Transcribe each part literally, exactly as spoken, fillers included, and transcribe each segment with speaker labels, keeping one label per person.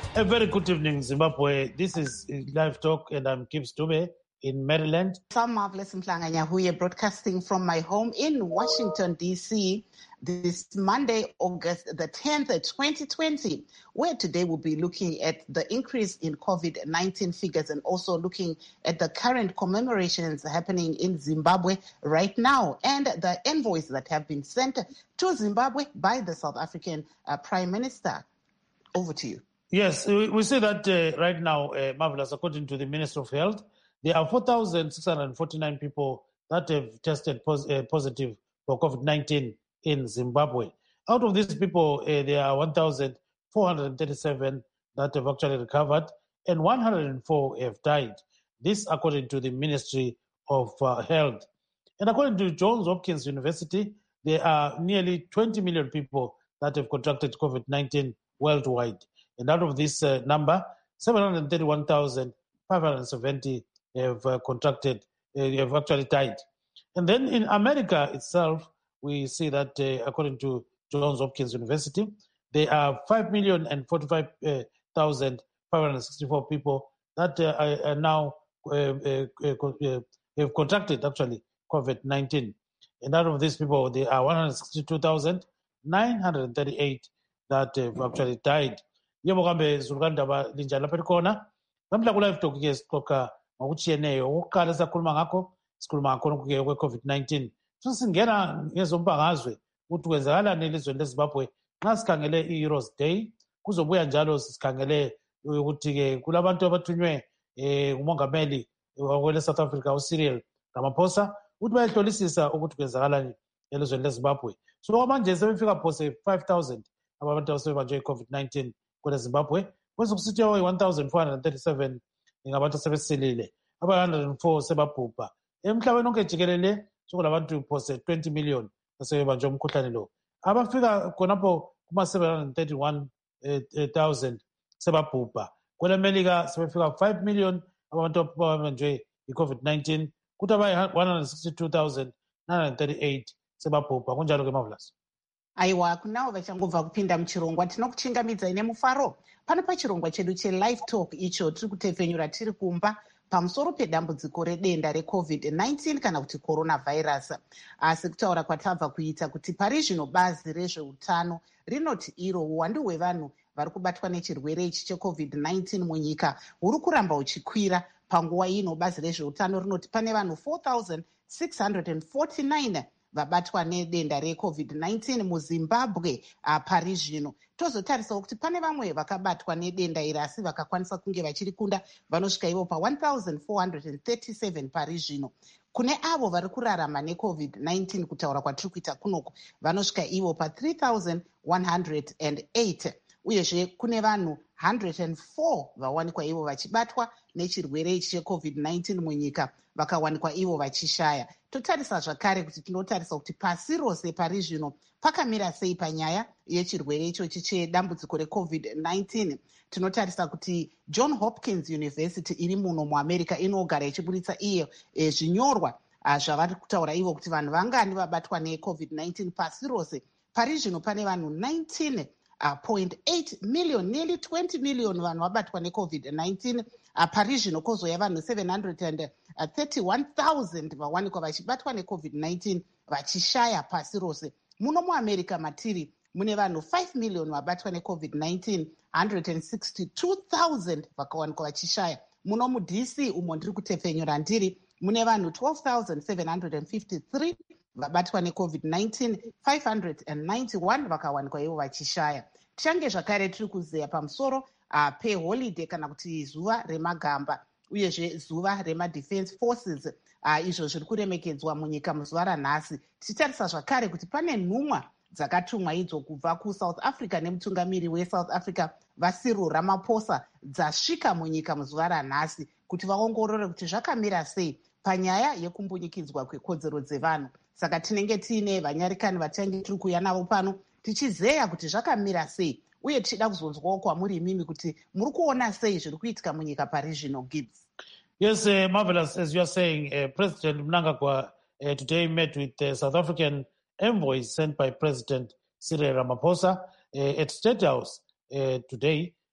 Speaker 1: A very good evening, Zimbabwe. This is Live Talk, and I'm Gibbs Dube in Maryland.
Speaker 2: Some marvelous Mhlanga Nyahuye broadcasting from my home in Washington, D C this Monday, August the tenth, twenty twenty, where today we'll be looking at the increase in COVID nineteen figures and also looking at the current commemorations happening in Zimbabwe right now and the envoys that have been sent to Zimbabwe by the South African uh, Prime Minister. Over to you.
Speaker 1: Yes, we see that uh, right now, uh, Marvelous, according to the Minister of Health, there are four thousand six hundred forty-nine people that have tested pos- uh, positive for COVID nineteen in Zimbabwe. Out of these people, uh, there are one thousand four hundred thirty-seven that have actually recovered and one hundred four have died. This according to the Ministry of uh, Health. And according to Johns Hopkins University, there are nearly twenty million people that have contracted COVID nineteen worldwide. And out of this uh, number, seven hundred thirty-one thousand five hundred seventy have uh, contracted, uh, have actually died. And then in America itself, we see that uh, according to Johns Hopkins University, there are five million forty-five thousand five hundred sixty-four people that uh, are, are now uh, uh, uh, have contracted actually COVID nineteen. And out of these people, there are one hundred sixty-two thousand nine hundred thirty-eight that have actually died. Yebo kambe zulukandaba linjani lapha khona namhla ku live talk ke sixoxa ngokutshiyeneyo oqala sakhuluma ngakho sikhuluma ngakho ke kwe COVID nineteen so singena ngezombangazwe ukuthi kwenzakalani elizweni leZimbabwe nxa sikhangele i-Heroes Day kuzobuya njalo sikhangele ukuthi ke kulabantu abathunywe eh umongameli wakwele South Africa uCyril Ramaphosa ukuthi bayehlolisisa ukuthi kwenzakalani elizweni leZimbabwe so manje sebefika phose five thousand abantu abasebanjwe i-COVID nineteen kwele Zimbabwe kwenza kusithi one thousand four hundred thirty-seven ngabantu sebesilile aba one hundred four sebabhubha emhlabeni onke jikelele sokulabantu phose twenty million asebanjwe umkhuhlane lo abafika khonapho kuma seven hundred thirty-one thousand sebabhubha kwele America sebefika five million abantu ababanjwe i-COVID nineteen kuthi aba one hundred sixty-two thousand nine hundred thirty-eight sebabhubha kunjalo ke Marvelous.
Speaker 2: Aiwa kunawo vachangobva kupinda muchirongwa tinokuchingamidza ine mufaro pano pachirongwa chedu chelive talk icho tiri kutefenyura tiri kumba pamusoro pedambudziko redenda recovid nineteen kana kuti coronavirus. Asi kutaura kwatabva kuita kuti pari zvino bazi rezveutano rinoti iro uwandu hwevanhu vari kubatwa nechirwere ichi checovid nineteen munyika huri kuramba huchikwira. Panguva ino bazi rezveutano rinoti pane vanhu four thousand six hundred forty-nine vabatwa nedenda recovid nineteen muzimbabwe uh, pari zvino. Tozotarisawo kuti pane vamwe vakabatwa nedenda iri asi vakakwanisa kunge vachirikunda vanosvika ivo pa one thousand four hundred thirty-seven pari zvino. Kune avo vari kurarama necovid nineteen kutaura kwatiri kuita kunoku vanosvika ivo pa three thousand one hundred eight uyezve kune vanhu one hundred four vawanikwa ivo vachibatwa nechirwere ichi checovid nineteen munyika vakawanikwa ivo vachishaya. Totarisa zvakare kuti tinotarisa kuti pasi rose pari zvino pakamira sei panyaya yechirwere ichochi chedambudziko recovid nineteen. Tinotarisa kuti John Hopkins University iri muno muamerica inogara ichiburitsa iyo e, zvinyorwa uh, zvavari kutaura ivo kuti vanhu vangani vabatwa necovid nineteen pasi rose. Pari zvino pane vanhu nineteen point eight million, nearly twenty million vanhu vabatwa necovid nineteen. Uh, pari zvino kozoya vanhu seven hundred thirty-one thousand vawanikwa vachibatwa necovid nineteen vachishaya pasi rose. Muno muamerica matiri mune vanhu five million vabatwa necovid nineteen, one hundred sixty-two thousand vakawanikwa vachishaya. Muno muD C umo ndiri kutefenyura ndiri mune vanhu twelve thousand seven hundred fifty-three vabatwa necovid nineteen, five hundred ninety-one vakawanikwa ivo vachishaya. Tichange zvakare tiri kuzeya pamusoro uh, peholiday kana kuti zuva remagamba uyezve zuva remadefense forces uh, izvo zviri kuremekedzwa munyika muzuva ranhasi. Tichitarisa zvakare kuti pane nhumwa dzakatumwa idzo kubva kuSouth Africa nemutungamiri weSouth Africa vaCyril Ramaphosa dzasvika munyika muzuva ranhasi kuti vaongorore kuti zvakamira sei panyaya yekumbunyikidzwa kwekodzero dzevanhu. Saka tinenge tiine vanyarikani vatange tiri kuuya navo pano tichizeya kuti zvakamira sei uye tichida kuzonzwawo kwamuri imimi kuti muri kuona sei zviri kuitika munyika pari zvino. Gibbs.
Speaker 1: Yes, uh, Marvelous, as you are saying, uh, President Mnangagwa uh, today met with the South African envoys sent by President Cyril Ramaphosa uh, at State House uh, today.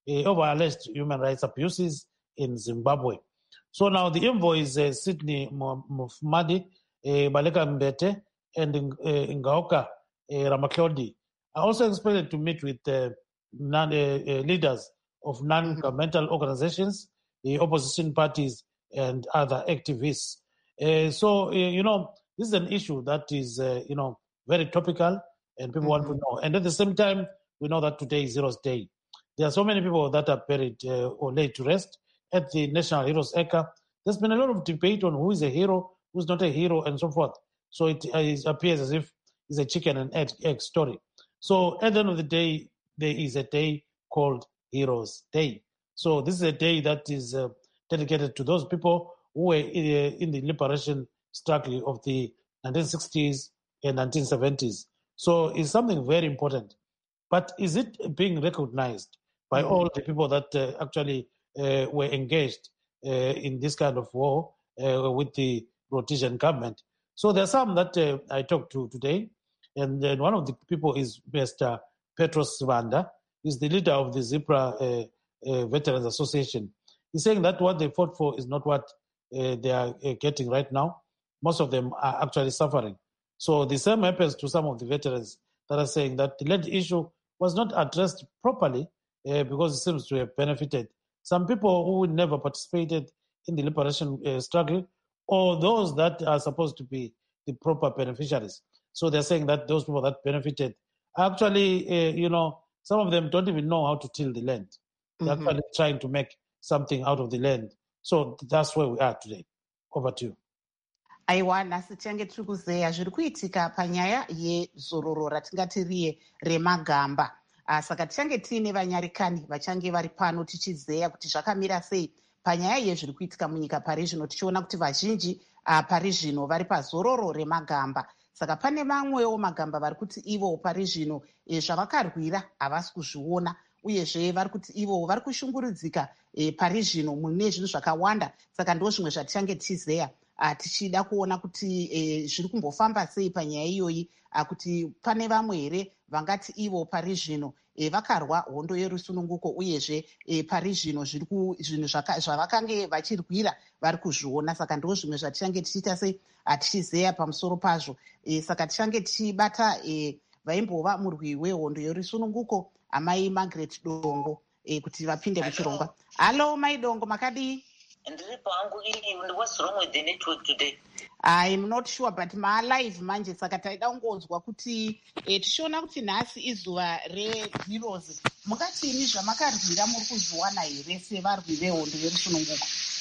Speaker 1: uh, over alleged human rights abuses in Zimbabwe. So now the envoy is uh, Sydney Mufmadi, uh, Baleka Mbete, and uh, Ngaoka uh, Ramaklodi are also expected to meet with uh, non, uh, uh, leaders of non-governmental mm-hmm. organizations, the opposition parties, and other activists. Uh, so, uh, you know, this is an issue that is, uh, you know, very topical, and people mm-hmm. want to know. And at the same time, we know that today is Heroes Day. There are so many people that are buried uh, or laid to rest at the National Heroes Acre. There's been a lot of debate on who is a hero, who's not a hero, and so forth. So it, uh, it appears as if it's a chicken and egg, egg story. So at the end of the day, there is a day called Heroes Day. So this is a day that is uh, dedicated to those people who were in, uh, in the liberation struggle of the nineteen sixties and nineteen seventies. So it's something very important. But is it being recognized by mm-hmm. all the people that uh, actually uh, were engaged uh, in this kind of war uh, with the Rhodesian government? So there are some that uh, I talked to today, and then one of the people is Mister Petros Vanda. He's the leader of the Zebra uh, uh, Veterans Association. He's saying that what they fought for is not what uh, they are uh, getting right now. Most of them are actually suffering. So the same happens to some of the veterans that are saying that the land issue was not addressed properly uh, because it seems to have benefited some people who never participated in the liberation uh, struggle, or those that are supposed to be the proper beneficiaries. So they're saying that those people that benefited, actually, uh, you know, some of them don't even know how to till the land. They're mm-hmm. actually trying to make something out of the land. So that's where we are today. Over to you.
Speaker 2: Aiwa, nhasi tinge tiri kuzeya zviri kuitika panyaya yezororo ratingati riye remagamba. Uh, saka tichange tiine vanyarikani vachange vari pano tichizeya kuti zvakamira sei panyaya yezviri kuitika munyika pari zvino, tichiona kuti vazhinji uh, pari zvino vari pazororo remagamba. Saka pane vamwewo magamba vari kuti ivo pari zvino e, zvavakarwira havasi kuzviona, uyezve vari kuti ivo vari kushungurudzika e, pari zvino mune zvinhu zvakawanda. Saka ndo zvimwe zvatichange tichizeya Uh, tichida kuona kuti eh, zviri kumbofamba sei panyaya iyoyi, uh, kuti pane vamwe here vangati ivo pari zvino eh, vakarwa hondo yerusununguko, uyezve eh, pari zvino zvinhu zvavakange vachirwira vari kuzviona. Saka ndo zvimwe zvatichange tichiita sei uh, tichizeya pamusoro pazvo. eh, saka tichange tichibata eh, vaimbova murwi wehondo yerusununguko amai Margaret Dongo eh, kuti vapinde muchirongwa. Halo mai Dongo, makadii?
Speaker 3: What's wrong with the network today?
Speaker 2: I'm not sure, but ma live manje saka taida kungonzwa kuti eh, tichiona kuti nhasi izuva reheroes. Mukatini zvamakarwira muri kuzviwana here sevarwi vehondo yerusununguko?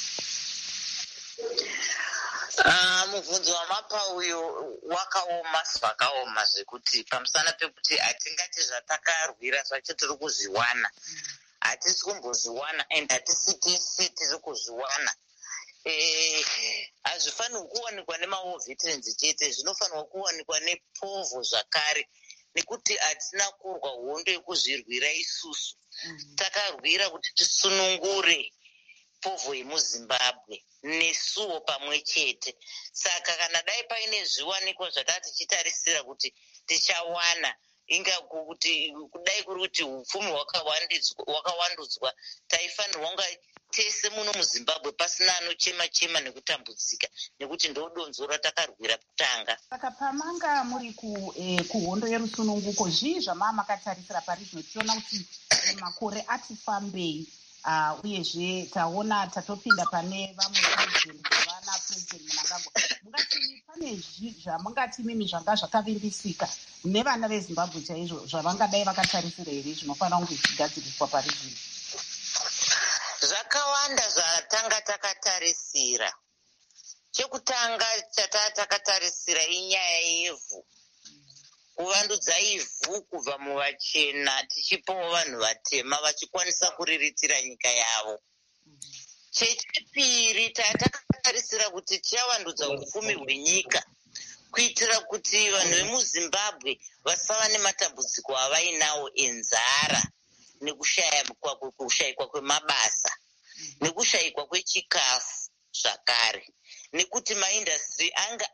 Speaker 3: Uh, mubvunzo wamapa uyo wakaoma zvakaoma zvekuti pamusana pekuti hatingati zvatakarwira zvacho tiri kuzviwana. Hatisi kumbozviwana and hatisitisi tiri kuzviwana. Hazvifanirwi kuwanikwa nemawo veterans chete, zvinofanirwa kuwanikwa nepovho zvakare, nekuti hatina kurwa hondo yekuzvirwira isusu. Takarwira kuti tisunungure povho yemuZimbabwe nesuwo pamwe chete. Saka kana dai paine zviwanikwa zvatati tichitarisira kuti tichawana, inga kuti kudai kuri kuti upfumi hwakawandudzwa, taifanirwa kunga tese muno muZimbabwe pasina anochema chema nekutambudzika, nekuti ndo donzo ratakarwira kutanga.
Speaker 2: Saka pamanga muri ku eh, kuhondo yerusununguko, zvii zvama makatarisira pari zvino? Tichiona kuti eh, makore ati fambei, uh, uyezve taona tatopinda pane vamwe president vana president Mnangagwa. Mungati pane zvamungati mimi zvanga zvakavimbisika nevana veZimbabwe chaizvo zvavangadai vakatarisira here zvinofanira kunge zvichigadziriswa pari zvino?
Speaker 3: Zvakawanda zvatanga takatarisira. Chekutanga chatanga takatarisira inyaya yevhu, kuvandudza ivhu kubva muvachena tichipawo vanhu vatema vachikwanisa kuriritira nyika yavo. Chechipiri takatarisira kuti tichavandudza upfumi hwenyika kuitira kuti vanhu vemuZimbabwe vasava nematambudziko avainawo enzara nekushayikwa kwemabasa nekushayikwa kwechikafu zvakare, nekuti maindastry anga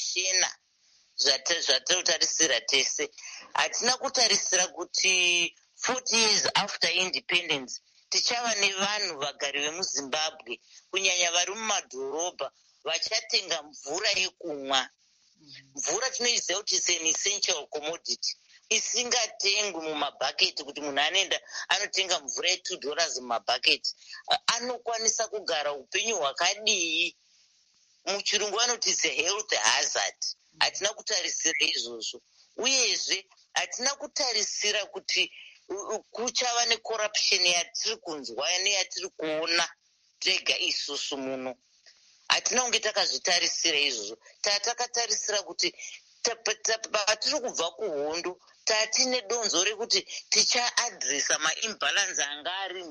Speaker 3: achifangshena zvatotarisira tese. Hatina kutarisira kuti forty years after independence, tichava nevanhu vagari vemuzimbabwe kunyanya vari mumadhorobha vachatenga mvura yekumwa. Mvura tinoiziva kuti is an essential commodity isingatengwi mumabhaketi, kuti munhu anoenda anotenga mvura ye two dollars mumabhaketi anokwanisa kugara upenyu hwakadii. Muchirungu vanoti is a health hazard. Hatina kutarisira izvozvo, uyezve hatina kutarisira kuti kuchava necorruption yatiri kunzwa neyatiri kuona tega isusu muno. Hatina kunge takazvitarisira izvozvo. Tatakatarisira kuti patiri kubva kuhondo tatine donzo rekuti tichaadresa maimbalance anga ari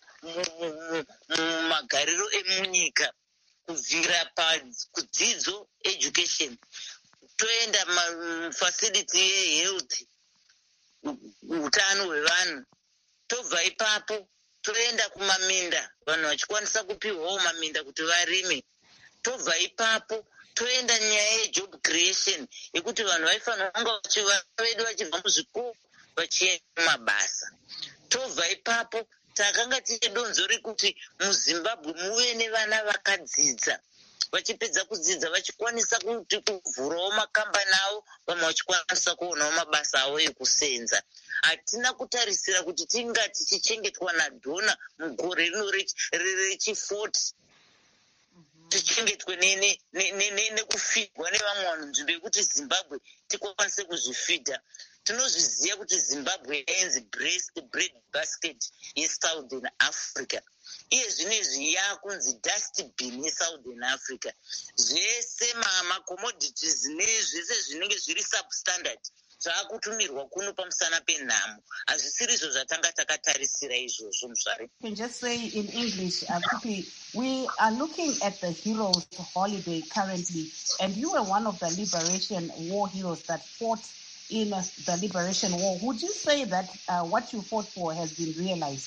Speaker 3: mumagariro emunyika, kubvira pakudzidzo education, toenda mafacility yehealth, utano hwevanhu, tobva ipapo toenda kumaminda, vanhu vachikwanisa kupiwawo maminda kuti varime, tobva ipapo toenda nyaya yejob creation yekuti vanhu vaifanira kunga vedu vachibva muzvikoro vachienda mumabasa. Tobva ipapo takanga tine donzo rekuti muzimbabwe muve nevana vakadzidza, vachipedza kudzidza vachikwanisa kuti kuvhurawo makambani avo, vamwe vachikwanisa kuonawo mabasa avo ekusenza. Hatina kutarisira kuti tinga tichichengetwa nadhona mugore rino rechi40 tichengetwe nekufidwa nevamwe vanhu nzvimbo yekuti Zimbabwe tikwanise kuzvifidha. Tinozviziva kuti Zimbabwe ends breast bread basket yeSouthern Africa. Iye zvinezvi yakunzi dustbin yeSouthern Africa. Zvese macommodities nezvese zvinenge zviri substandard zvaakutumirwa kuno pamusana penhamo. Hazvisiri izvo zvatanga takatarisira izvozvo muzvare.
Speaker 2: You can just say in English, uh, quickly, we are looking at the Heroes Holiday currently, and you were one of the Liberation War heroes that fought in uh, the Liberation War. Would you say that uh, what you fought for has been realized?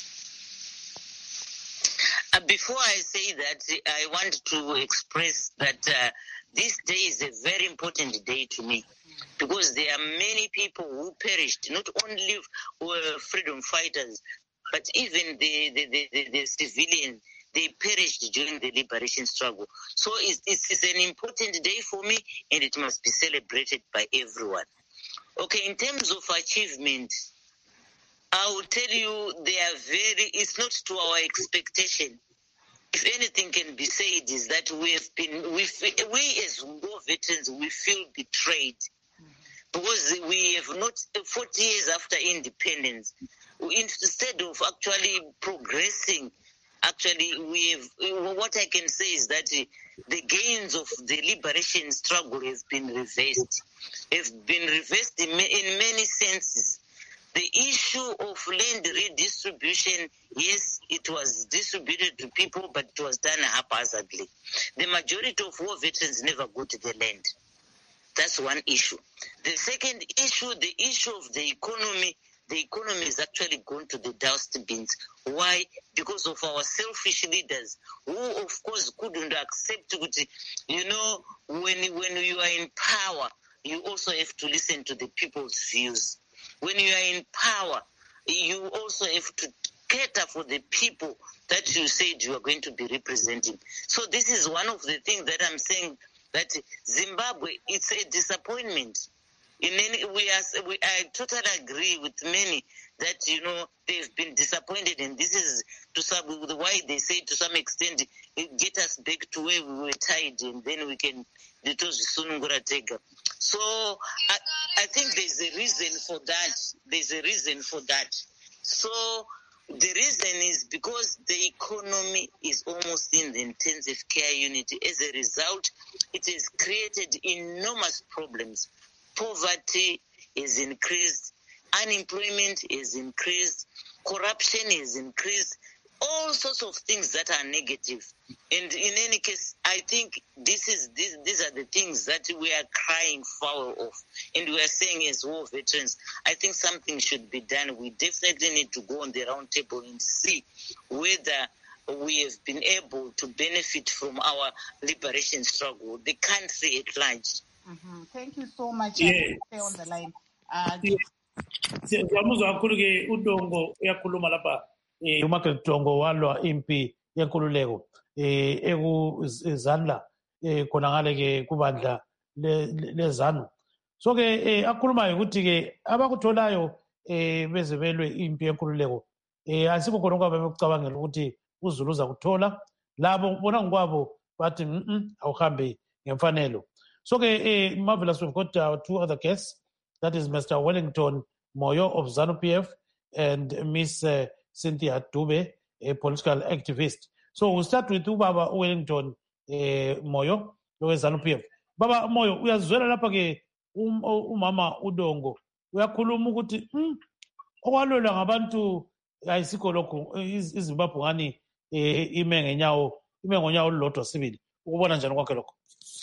Speaker 3: Uh, before I say that, I want to express that uh, this day is a very important day to me, because there are many people who perished, not only uh, freedom fighters, but even the, the, the, the, the civilians, they perished during the liberation struggle. So it's, it's an important day for me, and it must be celebrated by everyone. Okay, in terms of achievement, I will tell you they are very, it's not to our expectation. If anything can be said is that we have been, we, we as war veterans, we feel betrayed. Because we have not, forty years after independence, instead of actually progressing, actually we have, what I can say is that the gains of the liberation struggle have been reversed, have been reversed in, in many senses. The issue of land redistribution, yes, it was distributed to people, but it was done haphazardly. The majority of war veterans never got the land. That's one issue. The second issue, the issue of the economy, the economy has actually gone to the dustbins. Why? Because of our selfish leaders who, of course, couldn't accept, you know, when, when you are in power, you also have to listen to the people's views. When you are in power, you also have to cater for the people that you said you are going to be representing. So this is one of the things that I'm saying, that Zimbabwe, it's a disappointment. In any, we are, we, I totally agree with many that, you know, they've been disappointed, and this is to some, why they say to some extent, get us back to where we were tied, and then we can, so I, I think there's a reason for that. There's a reason for that. So the reason is because the economy is almost in the intensive care unit. As a result, it has created enormous problems. Poverty is increased, unemployment is increased, corruption is increased, all sorts of things that are negative. And in any case, I think this is this, these are the things that we are crying foul of. And we are saying as war veterans, I think something should be done. We definitely need to go on the round table and see whether we have been able to benefit from our liberation struggle, the country at large.
Speaker 2: Mm-hmm. Thank you so much.
Speaker 1: Yeah.
Speaker 2: Stay on the line. Uh,
Speaker 1: Yeah. Siyamuzwa kakhulu ke uDongo uyakhuluma lapha eh uMargaret Dongo walwa impi yenkululeko eh ekuzandla eh khona ngale ke kubandla lezanu. So ke akhuluma ukuthi ke abakutholayo eh bezebelwe impi yenkululeko eh asikho khona kwabe bekucabangela ukuthi uZulu uza kuthola labo bona ngokwabo bathi mhm awuhambe ngemfanelo. So ke eh marvelous, we've got uh, two other guests, that is Mister Wellington Moyo of ZANU P F and Miss uh, Cynthia Dube, a political activist. So we'll start with you, Baba Wellington uh, Moyo of ZANU P F. Baba Moyo, uyazwela lapha ke umama uDongo uyakhuluma ukuthi mm okwalwela ngabantu ayisikho lokho iZimbabwe ngani ime ngenyawo ime ngonyawo olulodwa sibili, ukubona njani kwakhe lokho?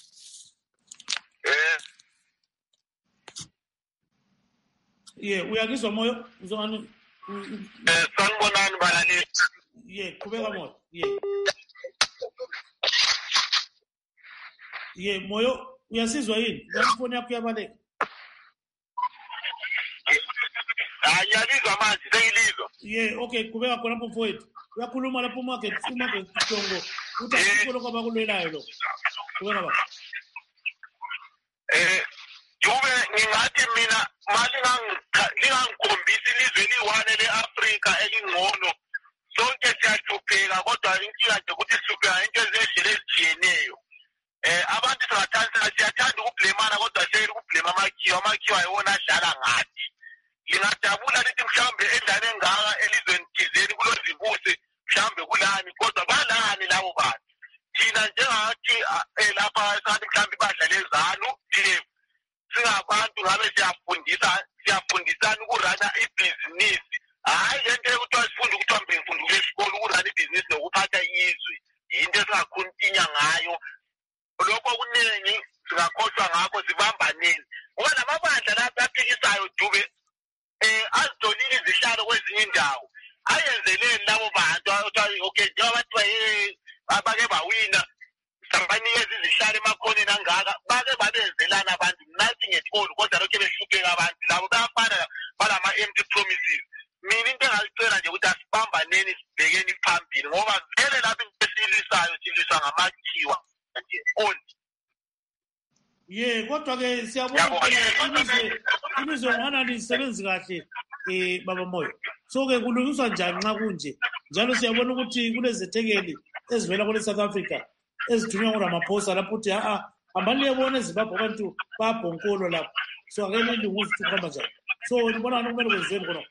Speaker 1: Yeah, uyakizwa Moyo uzongani
Speaker 4: eh sanibonani balali.
Speaker 1: Yeah, qhubeka Moyo. Yeah. Yeah, Moyo uyasizwa yini? Ngifoni yakho yabaleka.
Speaker 4: Ayalizwa manje sengilizwa.
Speaker 1: Yeah, okay, qhubeka khona lapho mfowethu. Uyakhuluma lapho uMargaret uMargaret Dongo uthi asikho lokho abakulwelayo lo. Qhubeka baba.
Speaker 4: Eh Dube ngingathi mina mali ngangikhombisa ilizwe liwane leAfrika elingcono sonke siyahlupheka kodwa inkinga nje ukuthi sihlupheka into ezedlela ezijiyeneyo. Eh abantu singathanda siyathanda ukublemana kodwa seyile ukublema amakhiwa amakhiwa ayona adlala ngathi. Ngingajabula lithi mhlambe endane engaka elizweni thizeni kulozibuse mhlambe kulani kodwa balani labo bantu. Thina njengathi lapha sathi mhlambe badlala ezanu thina singabantu ngabe siyafundisa siyafundisana ukurana ibhizinisi. Hayi into ekuthiwa sifunde ukuthi hambe ngifunde esikole ukurana ibhizinisi nokuphatha izwe. Into esingakhuntinya ngayo. Lokho kuningi singakhohlwa ngakho sibambaneni. Ngoba lamabandla lapha aphikisayo Dube eh azidolile izihlalo kwezinye indawo. Ayenzeleni labo bantu okay njengoba bathi abake bawina sambanikeza izihlalo emakhoneni angaka bake babenzelana abantu nothing at all kodwa lokho behlupheka abantu labo bayafana balama empty promises. Mina into engayicela nje ukuthi asibambaneni sibhekeni phambili ngoba vele lapho esilisayo siliswa ngamakhiwa nje on.
Speaker 1: Yeah, kodwa ke siyabona imizwe imizwe ngana lisebenzi kahle eh baba Moyo. So ke kulungiswa njani nxa kunje? Njalo siyabona ukuthi kulezethekeli ezivela kule South Africa ezithunywa nguRamaphosa lapho uthi a ambali yebona eZimbabwe abantu babhonkolo lapho. So akele ilunguzi ukuhamba njani. So ngibona ukuthi kumele kwenziwe khona.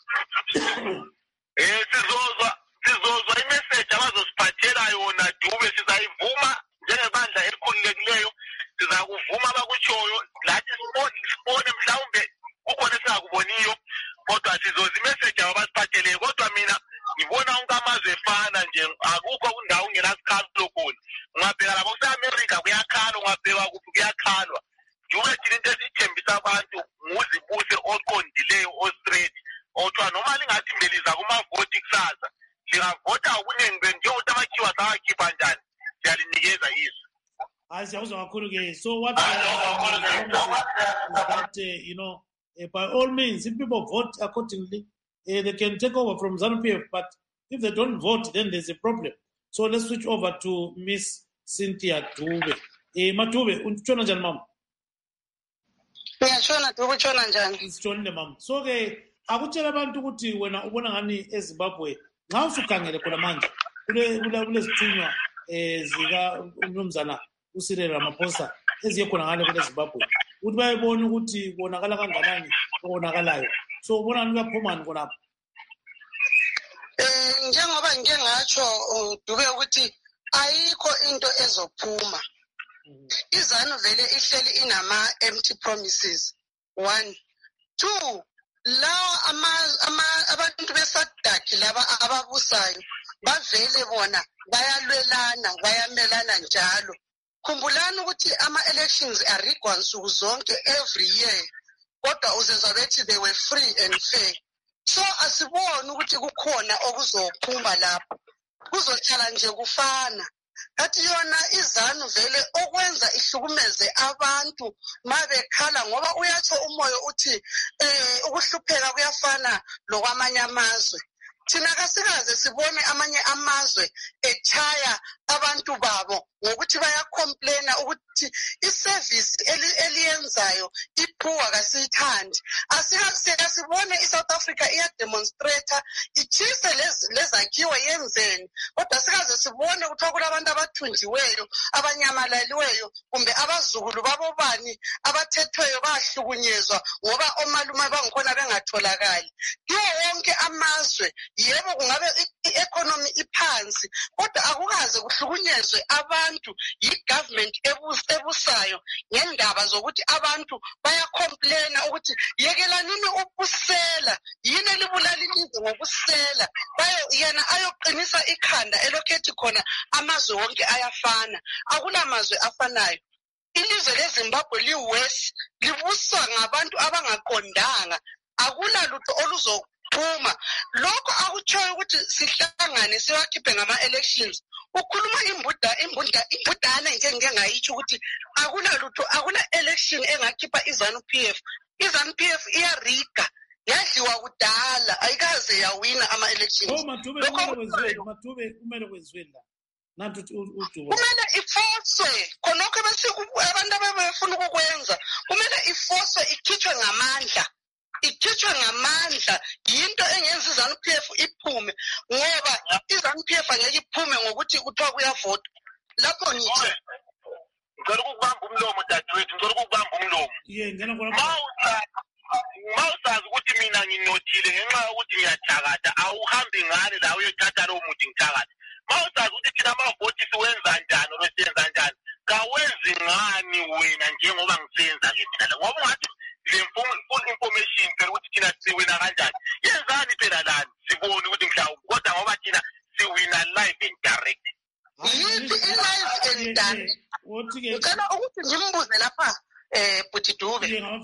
Speaker 4: Eh sizozwa sizozwa imessage abazosiphathela yona Dube sizayivuma njengebandla elikhululekileyo. Sizakuvuma abakutshoyo lathi sibone mhlawumbe kukhona esingakuboniyo kodwa sizozwa imessage abasiphathele kodwa mina ngibona unke amazwe efana nje akukho kundawo ungenasikhalo khona. Ungabheka lapho kuseAmerica kuyakhalwa ungabheka kuphi kuyakhalwa. Dube thina into esithembisa abantu nguzibuse oqondileyo ostraight othiwa noma lingathi mbeliza kumavoti kusasa lingavota okuningi benjengokuthi amakhiwa sawakhipha njani siyalinikeza izwe.
Speaker 1: As I was a so what uh, is that uh, you know uh, by all means if people vote accordingly uh, they can take over from ZANU P F, but if they don't vote then there's a problem. So let's switch over to Miss Cynthia Dube. Eh Madube unchona njani mama?
Speaker 5: Ngiyachona Dube uchona njani?
Speaker 1: Isitshonile mama. So ke akutshela abantu ukuthi wena ubona ngani eZimbabwe nxa usukhangele khona manje kule kule sithunywa eh zika umnumzana uCyril Ramaphosa eziye khona ngale kule Zimbabwe ukuthi bayebona ukuthi bonakala kanganani bonakalayo. So ubona nikaphumani khona.
Speaker 5: Eh njengoba ngike ngatsho Dube ukuthi ayikho into ezophuma. IZANU vele ihleli inama empty promises. One. Two, lawa ama abantu besadaki laba ababusayo bavele bona bayalwelana bayamelana njalo. Khumbulani ukuthi ama-elections arigwa nsuku zonke every year kodwa uzezwa bethi they were free and fair. So asiboni ukuthi kukhona okuzophuma lapho kuzohlala nje kufana. Kathi yona iZANU vele okwenza ihlukumeze abantu mabekhala ngoba uyatsho umoyo uthi eh ukuhlupheka kuyafana lokwamanye amazwe. Thina kasikaze sibone amanye amazwe echaya abantu babo ngokuthi bayacomplaina ukuthi iservice eliyenzayo iphuwa kasiyithandi. Asika sibone iSouth Africa iyademonstrate ichise lezakhiwo yenzeni, kodwa sikaze sibone ukuthi kulabantu abathunjiweyo, abanyamalaliweyo, kumbe abazukulu babobani abathethweyo bahlukunyezwa ngoba omalume bangikhona bengatholakali. Kiwo wonke amazwe yebo kungabe i-economy iphansi, kodwa akukaze kuhlukunyezwe abantu yi-government ebusayo ngendaba zokuthi abantu bayacomplaina ukuthi yekelanini ubusela, yini elibulala ilizwe ngobusela. Bayo yena ayoqinisa ikhanda elokhethi khona amazwe wonke ayafana. Akulamazwe afanayo. Ilizwe leZimbabwe liwest, libuswa ngabantu abangaqondanga. Akula lutho oluzo phuma. Lokho akutshoyo ukuthi sihlangane siwakhiphe ngama-elections. Ukhuluma imbuda imbuda imbudane nje ngeke ngayitsho ukuthi akuna lutho, akuna election engakhipha iZANU P F. iZANU P F iyariga, yadliwa kudala, ayikaze yawina ama-elections.
Speaker 1: Oh, Matube, kumele Matube kumele kwezweni la. Nathi uJuwa.
Speaker 5: Kumele ifoswe khonokho bese abantu abafuna ukukwenza. Kumele ifoswe ikhitshwe ngamandla. Ikhitshwe ngamandla, yinto engenza iZANU P F iphume ngoba iZANU P F angeke iphume ngokuthi kuthiwa kuyavota. Lapho ngithi
Speaker 4: ngicela ukubamba umlomo dadewethu, ngicela ukubamba umlomo.
Speaker 1: Ye ngena khona.
Speaker 4: Mawusazi ukuthi mina nginothile ngenxa yokuthi ngiyathakatha, awuhambi ngani la uyothatha lo muntu ngithakatha. Mawusazi ukuthi thina amavoti siwenza njani orosenza njani, kawenzi ngani wena njengoba ngisenza ke mina, ngoba ungathi le full information phela ukuthi thina siwina kanjani. Yenzani phela lana sibone ukuthi mhlawumbe, kodwa ngoba thina siwina live and direct.
Speaker 5: Yipi i-live and direct? Ngicela ukuthi ngimbuze lapha eh Bhuti Dube.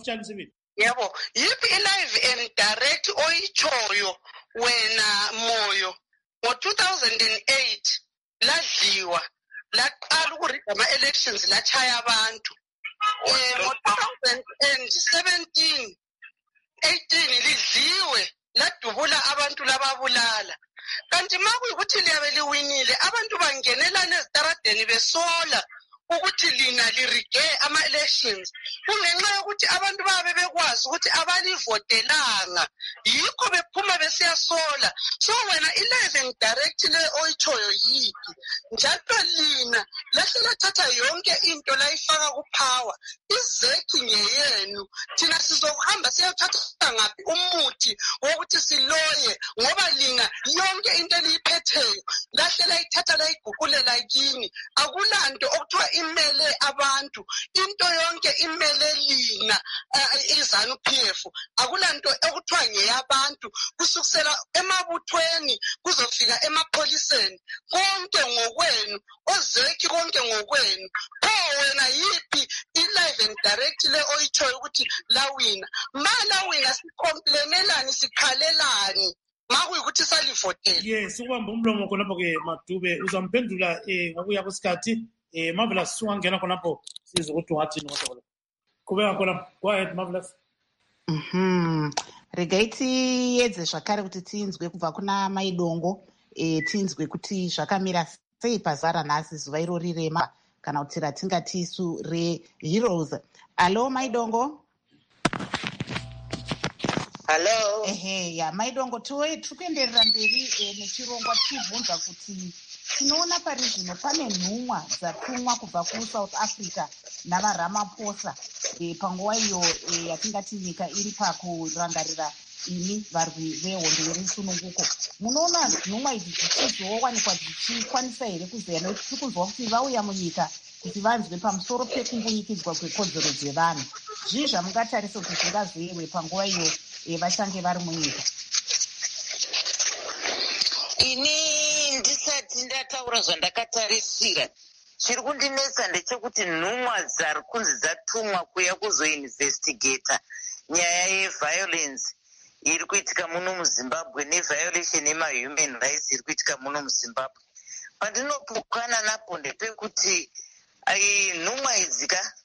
Speaker 5: Yebo, yipi i-live and direct oyichoyo wena Moyo? Ngo-two thousand eight ladliwa, laqala ukurida ama-elections lachaya abantu. Eh ngo-two thousand seventeen eighteen lidliwe ladubula abantu lababulala. Kanti makuyikuthi liyabe liwinile, abantu bangenelana ezitaradeni besola ukuthi lina lirige ama-elections. Kungenxa yokuthi abantu babe bekwazi ukuthi abalivotelanga, yikho bephuma besiyasola. So wena i-live and direct le oyichoyo yipi? Njalo lina lahle lathatha yonke into layifaka kupower. Izeki ngeyenu, thina sizokuhamba siyothatha ngaphi umuthi wokuthi siloye ngoba lina yonke into eliyiphetheyo lahle layithatha layiguqulela kini. Akulanto okuthiwa imele abantu, into yonke imele lina iZANU P F. Akulanto okuthiwa ngeyabantu, kusukisela emabuthweni kuzofika emapholiseni, konke ngokwenu, ozeki konke ngokwenu. Pho wena yipi i-live and direct le oyichoyo ukuthi lawina? Ma lawina sicomplainelani, sikhalelani makuyikuthi salivotela?
Speaker 1: Yes, ubamba umlomo khonapho ke Madube, uzamphendula eh ngokuya kwesikhathi. Eh Marvelous ungangena khonapho sizwe ukuthi ungathini kodwa. Kubeka khona, go ahead Marvelous.
Speaker 2: Mhm. Regaiti yedze zvakare kuti tinzwe kubva kuna Maidongo, eh tinzwe kuti zvakamira sei pazara nhasi zuva iro rirema kana kuti ratingati isu reheroes. Hello Maidongo.
Speaker 3: Hello.
Speaker 2: Ehe, ya Maidongo, tiri kuenderera mberi nechirongwa tichibvunza kuti tinoona pari zvino pane nhumwa dzatumwa kubva kuSouth Africa navaRamaphosa panguva iyo yatingati nyika iri pakurangarira imi varwi vehondo yemusununguko. Munoona nhumwa idzi dzichizowanikwa dzichikwanisa here kuzeya, nekuti tiri kunzwa kuti vauya munyika kuti vanzwe pamusoro pekumbunyikidzwa kwekodzero dzevanhu. Zvii zvamungatarisa kuti zvingazoyewe panguva iyo vachange vari munyika?
Speaker 3: Ini ndisati ndataura zvandakatarisira, chiri kundinetsa ndechekuti nhumwa dzari kunzi dzatumwa kuya kuzoinvestigata nyaya yeviolence iri kuitika muno muZimbabwe neviolation yemahuman rights iri kuitika muno muZimbabwe. Pandinopukana napo ndepekuti nhumwa idzika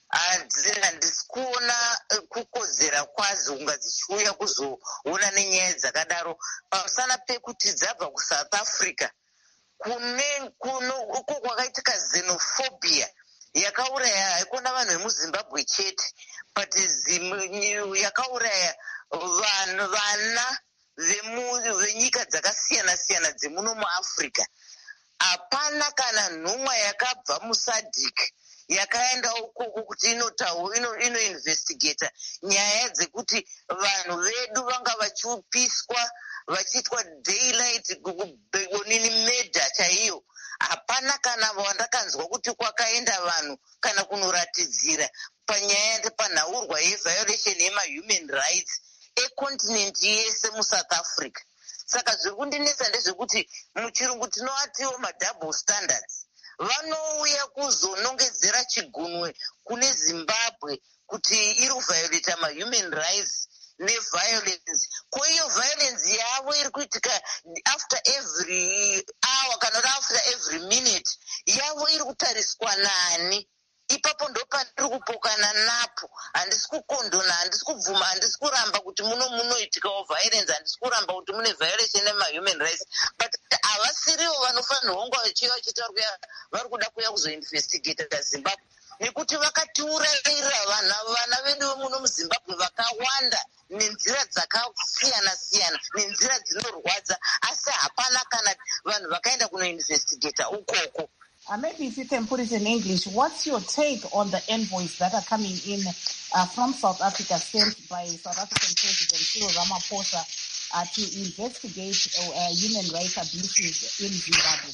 Speaker 3: handisi kuona kukodzera kwadzo kunga dzichiuya kuzoona nenyaya dzakadaro pamusana pekuti dzabva kusouth africa kune uko kwakaitika xenophobia yakauraya haikona vanhu vemuzimbabwe chete but yakauraya vanhu vana venyika dzakasiyana siyana dzemuno muafrica. Hapana kana nhumwa yakabva musadhik yakaenda ukoko kuti inoinvestigata nyaya dzekuti vanhu vedu vanga vachiupiswa vachiitwa daylight nini medha chaiyo. Hapana kana wandakanzwa kuti kwakaenda vanhu kana kunoratidzira panyaya panhaurwa yeviolation yemahuman rights econtinent yese muSouth Africa. Saka zviri kundinetsa ndezvekuti muchirungu tinovatiwo madouble standards. Vanouya kuzonongedzera chigunwe kune Zimbabwe kuti iri kuviolata mahuman rights neviolence. Ko iyo violence yavo iri kuitika after every hour kana after every minute yavo iri kutariswa nani? Ipapo ndo pandiri kupokana napo. Handisi kukondona, handisi kubvuma, handisi kuramba kuti muno munoitikawo violence, handisi kuramba kuti mune violation yemahuman rights, but havasiriwo vanofanirwa kunge vachiva vachitaura vari kuda kuuya kuzoinvestigata Zimbabwe nekuti vakatiurayira vana vana vedu muno muZimbabwe vakawanda nenzira dzakasiyana siyana nenzira dzinorwadza, asi hapana kana vanhu vakaenda kunoinvestigata ukoko.
Speaker 2: Uh, maybe if you can put it in English, what's your take on the envoys that are coming in uh, from South Africa sent by South African President Cyril Ramaphosa uh, to investigate uh, human rights abuses in Zimbabwe?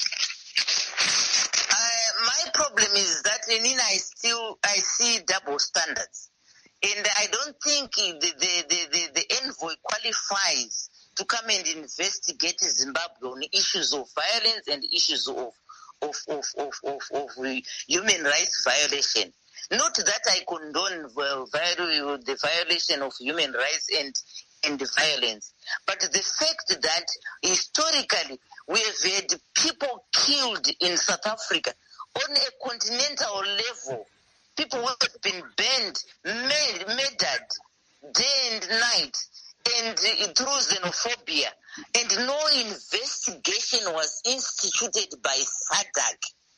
Speaker 3: Uh, my problem is that in I still I see double standards, and I don't think the the, the, the, the envoy qualifies to come and investigate Zimbabwe on issues of violence and issues of Of, of, of, of, of human rights violation. Not that I condone well, the violation of human rights and, and the violence, but the fact that historically we have had people killed in South Africa on a continental level, people who have been banned, made, murdered day and night, and through xenophobia, and no investigation was instituted by SADC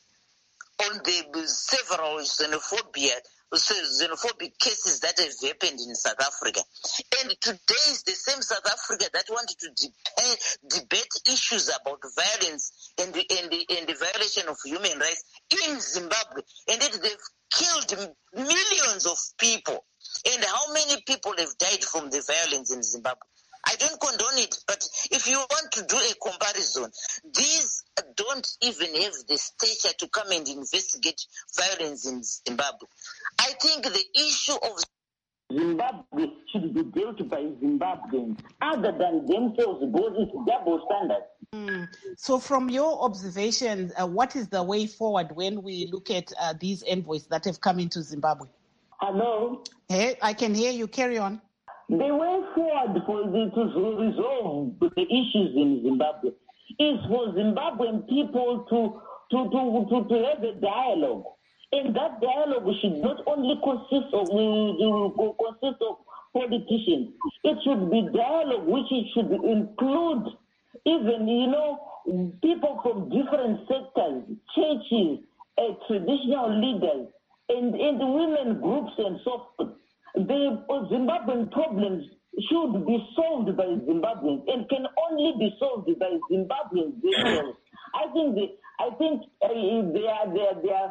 Speaker 3: on the several xenophobia, xenophobic cases that have happened in South Africa. And today is the same South Africa that wanted to debate, debate issues about violence and the, and, the, and the violation of human rights in Zimbabwe. And yet they've killed millions of people. And how many people have died from the violence in Zimbabwe? I don't condone it, but if you want to do a comparison, these don't even have the stature to come and investigate violence in Zimbabwe. I think the issue of
Speaker 6: Zimbabwe should be dealt by Zimbabweans other than themselves, because it's double standard.
Speaker 2: Mm. So from your observations, uh, what is the way forward when we look at uh, these envoys that have come into Zimbabwe?
Speaker 6: Hello?
Speaker 2: Hey, I can hear you. Carry on.
Speaker 6: The way forward for the, to resolve the issues in Zimbabwe is for Zimbabwean people to, to, to, to, to have a dialogue. And that dialogue should not only consist of, uh, consist of politicians. It should be dialogue which it should include even, you know, people from different sectors, churches, uh, traditional leaders, and, and women groups and so forth. The Zimbabwean problems should be solved by Zimbabweans and can only be solved by Zimbabweans themselves. I think the, I think uh, they are they are, they are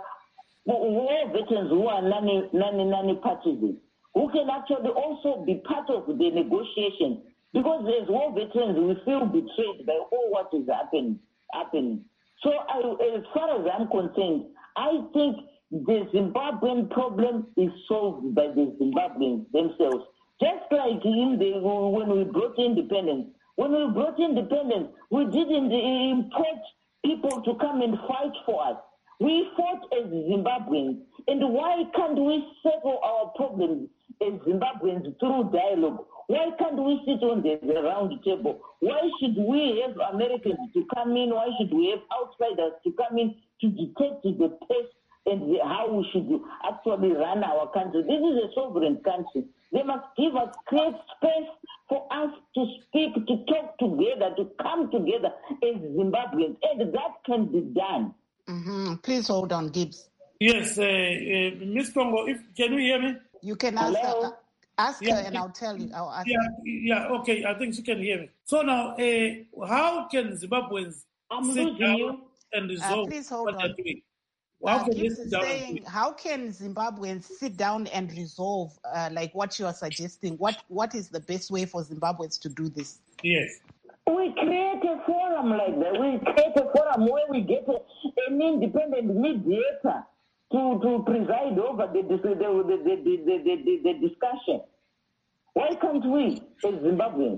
Speaker 6: war veterans who are nani nani nani partisans who can actually also be part of the negotiation, because as war veterans we feel betrayed by all what is happening happening. So I, as far as I'm concerned, I think the Zimbabwean problem is solved by the Zimbabweans themselves. Just like in the, when we brought independence. When we brought independence, we didn't import people to come and fight for us. We fought as Zimbabweans. And why can't we settle our problems as Zimbabweans through dialogue? Why can't we sit on the, the round table? Why should we have Americans to come in? Why should we have outsiders to come in to detect the pace and the, how we should actually run our country. This is a sovereign country. They must give us, create space for us to speak, to talk together, to come together as Zimbabweans, and that can be done.
Speaker 2: Mm-hmm. Please hold on, Gibbs.
Speaker 1: Yes, uh, uh, Miz Tongo, if, can you hear me?
Speaker 2: You can ask
Speaker 6: Hello?
Speaker 2: her, ask
Speaker 1: Yeah.
Speaker 2: her and I'll tell you. I'll ask
Speaker 1: Yeah,
Speaker 2: her.
Speaker 1: yeah, okay, I think she can hear me. So now, uh, how can Zimbabweans
Speaker 6: I'm
Speaker 1: sit
Speaker 6: losing
Speaker 1: down
Speaker 6: you.
Speaker 1: and
Speaker 2: Uh,
Speaker 1: resolve
Speaker 2: please hold
Speaker 1: what
Speaker 2: on.
Speaker 1: they're doing? How
Speaker 2: Uh,
Speaker 1: can they
Speaker 2: Gibbs
Speaker 1: sit
Speaker 2: is
Speaker 1: down and
Speaker 2: saying,
Speaker 1: do it?
Speaker 2: how can Zimbabweans sit down and resolve, uh, like what you are suggesting? What What is the best way for Zimbabweans to do this?
Speaker 1: Yes.
Speaker 6: We create a forum like that. We create a forum where we get a, an independent mediator to, to preside over the, the, the, the, the, the, the, the, the discussion. Why can't we, as Zimbabweans?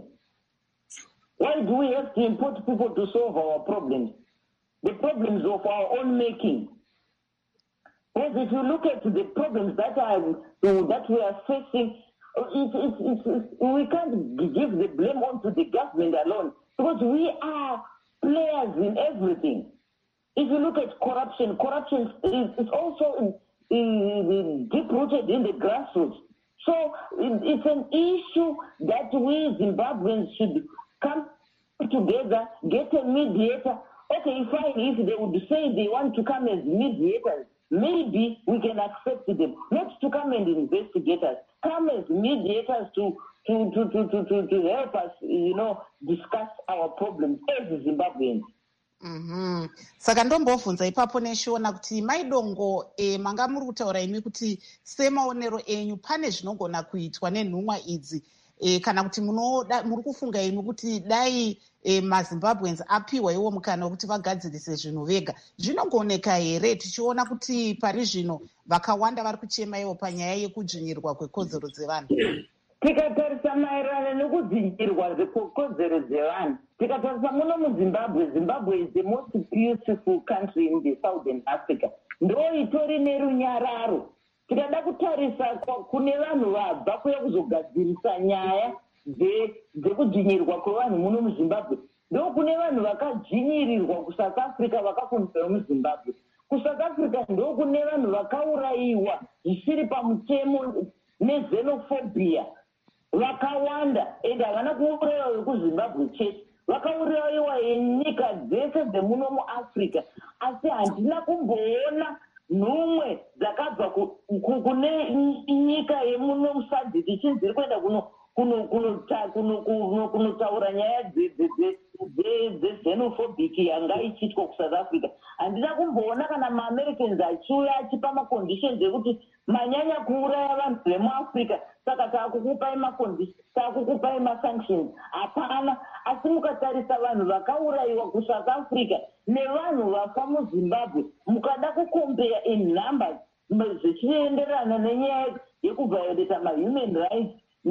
Speaker 6: Why do we have to import people to solve our problems? The problems of our own making. Because if you look at the problems that are that we are facing, it, it, it, it, we can't give the blame onto the government alone, because we are players in everything. If you look at corruption, corruption is, is also deep-rooted in the grassroots. So it, it's an issue that we Zimbabweans should come together, get a mediator. Okay, fine, if they would say they want to come as mediators, maybe we can accept them. Not to come and investigate us. Come as mediators to to, to, to, to, to, to help us, you know, discuss our problems as Zimbabweans.
Speaker 2: Mm-hmm. Saka ndombobvunza ipapo neshiona kuti maidongo e, manga muri kutaura imi kuti semaonero enyu pane zvinogona kuitwa nenhumwa idzi e, kana kuti munoda muri kufunga imi kuti dai e, mazimbabweans apiwa iwo mukana wekuti vagadzirise zvinhu vega zvinogoneka here tichiona kuti pari zvino vakawanda vari kuchema ivo panyaya yekudzvinyirwa kwekodzero dzevanhu?
Speaker 6: Tikatarisa maererano nekudzvinyirwa kwekodzero dzevanhu, tikatarisa muno muzimbabwe, zimbabwe is the most beautiful country in the southern Africa. Ndo itori nerunyararo. Tikada kutarisa kune vanhu vabva kuya kuzogadzirisa nyaya dzekudzvinyirwa kwevanhu muno muzimbabwe, ndo kune vanhu vakadzvinyirirwa kuSouth Africa vakafundira muzimbabwe. KuSouth Africa ndo kune vanhu vakaurayiwa zvisiri pamutemo nezenophobia vakawanda, ende havana kuurayiwa vekuzimbabwe chete, vakaurayiwa yenyika dzese dzemuno muAfrica. Asi handina kumboona nhumwe dzakabva kune nyika yemuno musadhiki ichinzi dziri kuenda kunotaura nyaya dzezenophobik yanga ichiitwa kuSouth Africa. Handina kumboona kana maAmericans achiuya achipa maconditions ekuti manyanya kuuraya vanhu vemuAfrica, saka taakukupai maconditions, taakukupai masanctions. Hapana. Asi mukatarisa vanhu vakaurayiwa kuSouth Africa nevanhu vafa muZimbabwe, mukada kukombea in numbers zvichienderana nenyaya yekuviolata mahuman rights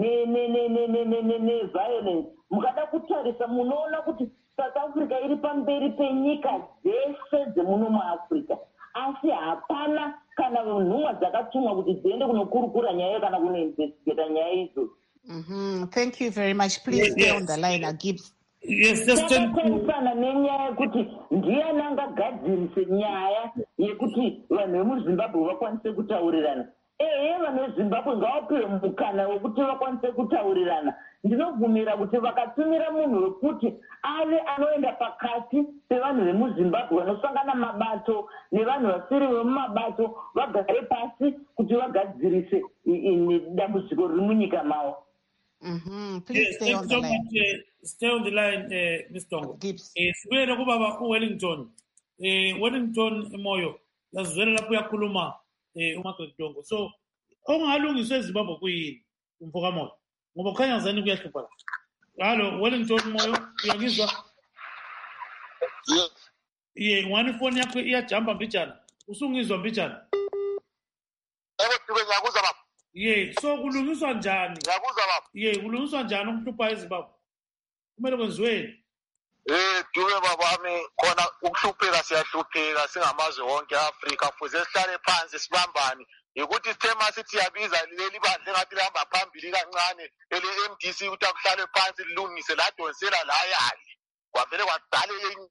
Speaker 6: neviolence, mukada kutarisa munoona kuti South Africa iri pamberi penyika dzese dzemuno muAfrica. Asi hapana kana nhumwa dzakatumwa kuti dziende kunokurukura nyaya kana kunoinvestigata nyaya idzo.
Speaker 2: Mm-hmm. Thank you very much. Please
Speaker 1: Yes,
Speaker 2: stay
Speaker 1: yes.
Speaker 2: on the line, Gibbs.
Speaker 1: Yes, just tell me.
Speaker 6: Takatarisana nenyaya yekuti ndiani angagadzirise nyaya yekuti vanhu vemuZimbabwe vakwanise kutaurirana. Ehe, vanhu veZimbabwe ngavapiwe mukana wekuti vakwanise kutaurirana. Ndinobvumira kuti vakatumira munhu wekuti ave anoenda pakati pevanhu vemuZimbabwe vanosangana mabato nevanhu vasiri vemumabato, vagare pasi kuti vagadzirise dambudziko riri munyika mavo.
Speaker 2: Mm-hmm. Please
Speaker 1: Yes,
Speaker 2: stay
Speaker 1: thank
Speaker 2: on
Speaker 1: you
Speaker 2: the
Speaker 1: so
Speaker 2: line.
Speaker 1: much. Uh, stay on the line, uh, Miz Tongo.
Speaker 2: Gibbs.
Speaker 1: Eh, sibuyele kubaba uWellington. Eh, Wellington Moyo, yazwela lapho uyakhuluma eh uMargaret Tongo. So, ongalungiswe eZimbabwe kuyini umfoka moyo? Ngoba kukhanya ngizani kuyahlupha la. Hallo, Wellington Moyo, uyangizwa?
Speaker 4: Yes.
Speaker 1: Ye, ngani phone yakho iyajamba mbijana? Usungizwa mbijana?
Speaker 4: Ebe duke ngiyakuzwa baba.
Speaker 1: Ye, so kulungiswa njani?
Speaker 4: Ngiyakuzwa baba.
Speaker 1: Ye, kulungiswa njani ukuhlupha eZimbabwe? Kumele kwenziweni?
Speaker 4: Eh duke babami khona ukuhlupheka siyahlupheka singamazwe wonke eAfrika, fuze sihlale phansi sibambane. Ukuthi sithema sithi yabiza leli bandle ngathi lihamba phambili kancane ele M D C ukuthi akuhlale phansi lilungise ladonsela la yali. Kwavele kwadalela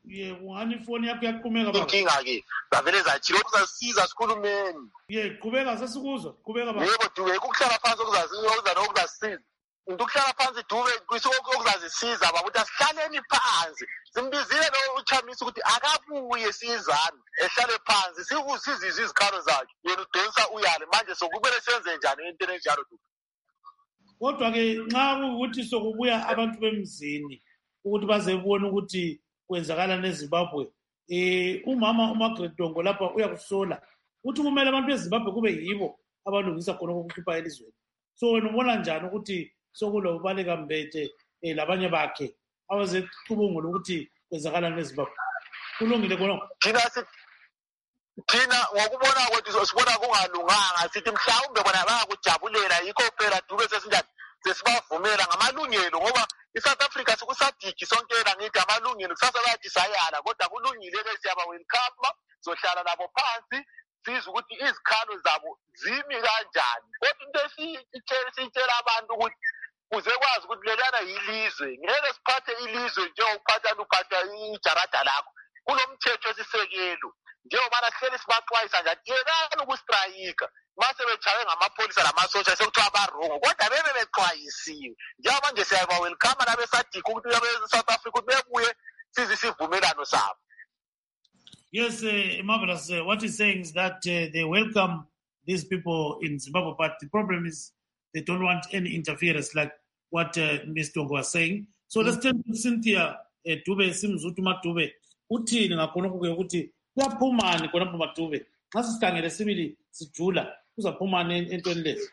Speaker 1: ye ungani ifoni yakho yaqhumeka baba
Speaker 4: inkinga-ke zavele zachilo okuzasisiza sikhulumeni
Speaker 1: ye qhubeka sesikuzwa qhubeka baba
Speaker 4: yebo Dube ukuhlala phansi okuzasiza okuzasisiza into ukuhlala phansi Dube okuzazisiza baba ukuthi asihlaleni phansi simbizile lo uchamisa ukuthi akabuye sizana ehlale phansi sikuzizizwe izikhalo zakhe yena udonsa uyale manje sokumele senze njani into enjalo Dube
Speaker 1: kodwa-ke nxa kuwukuthi sokubuya abantu bemzini ukuthi bazebona ukuthi kwenzakala neZimbabwe um umama uMargaret Dongo lapha uyakusola ukuthi kumele abantu beZimbabwe kube yibo abalungisa khona kokuhlupha elizweni so wena ubona njani ukuthi sokulobaleka mbethe um labanye bakhe abazecubungula ukuthi kwenzakala neZimbabwe kulungile khonokho
Speaker 4: thina thina ngokubona kwethu sibona kungalunganga sithi mhlawumbe bona bayakujabulela yikho phela Dube sesinjani sesibavumela ngamalungelo ngoba iSouth Africa sikusadigi sonkela ngithi amalungelo kusasa bayadisayala kodwa kulungile-ke siyaba-welcome sohlala nabo phansi sizwe ukuthi izikhalo zabo zimi kanjani kodwa into esiyitshela abantu ukuthi kuze kwazi ukuthi lelana yilizwe ngeke siphathe ilizwe njengokuphathana uphatha ijarada lakho kulo mthetho esisekelo njengobana sihleli sibaxwayisa njani yekani ukustrayika mase bechawe ngamapholisa lamasosha sekuthiwa barongo kodwa bebe bexwayisiwe njengoba manje siyaba-welcome nabesadika ukuthi abe-South Africa ukuthi bebuye size isivumelano sabo.
Speaker 1: Yes, uh, Marvelous. Uh, what he's saying is that uh, they welcome these people in Zimbabwe, but the problem is they don't want any interference, like what uh, Miz Dongo was saying. So mm-hmm. Let's turn to Cynthia uh, Dube, Simzutu Matube. Uthini ngakhonokho ukuthi kuyaphumani khonapho Matube. Xa sisikhangele sibili sijula kuzaphumani entweni lezi.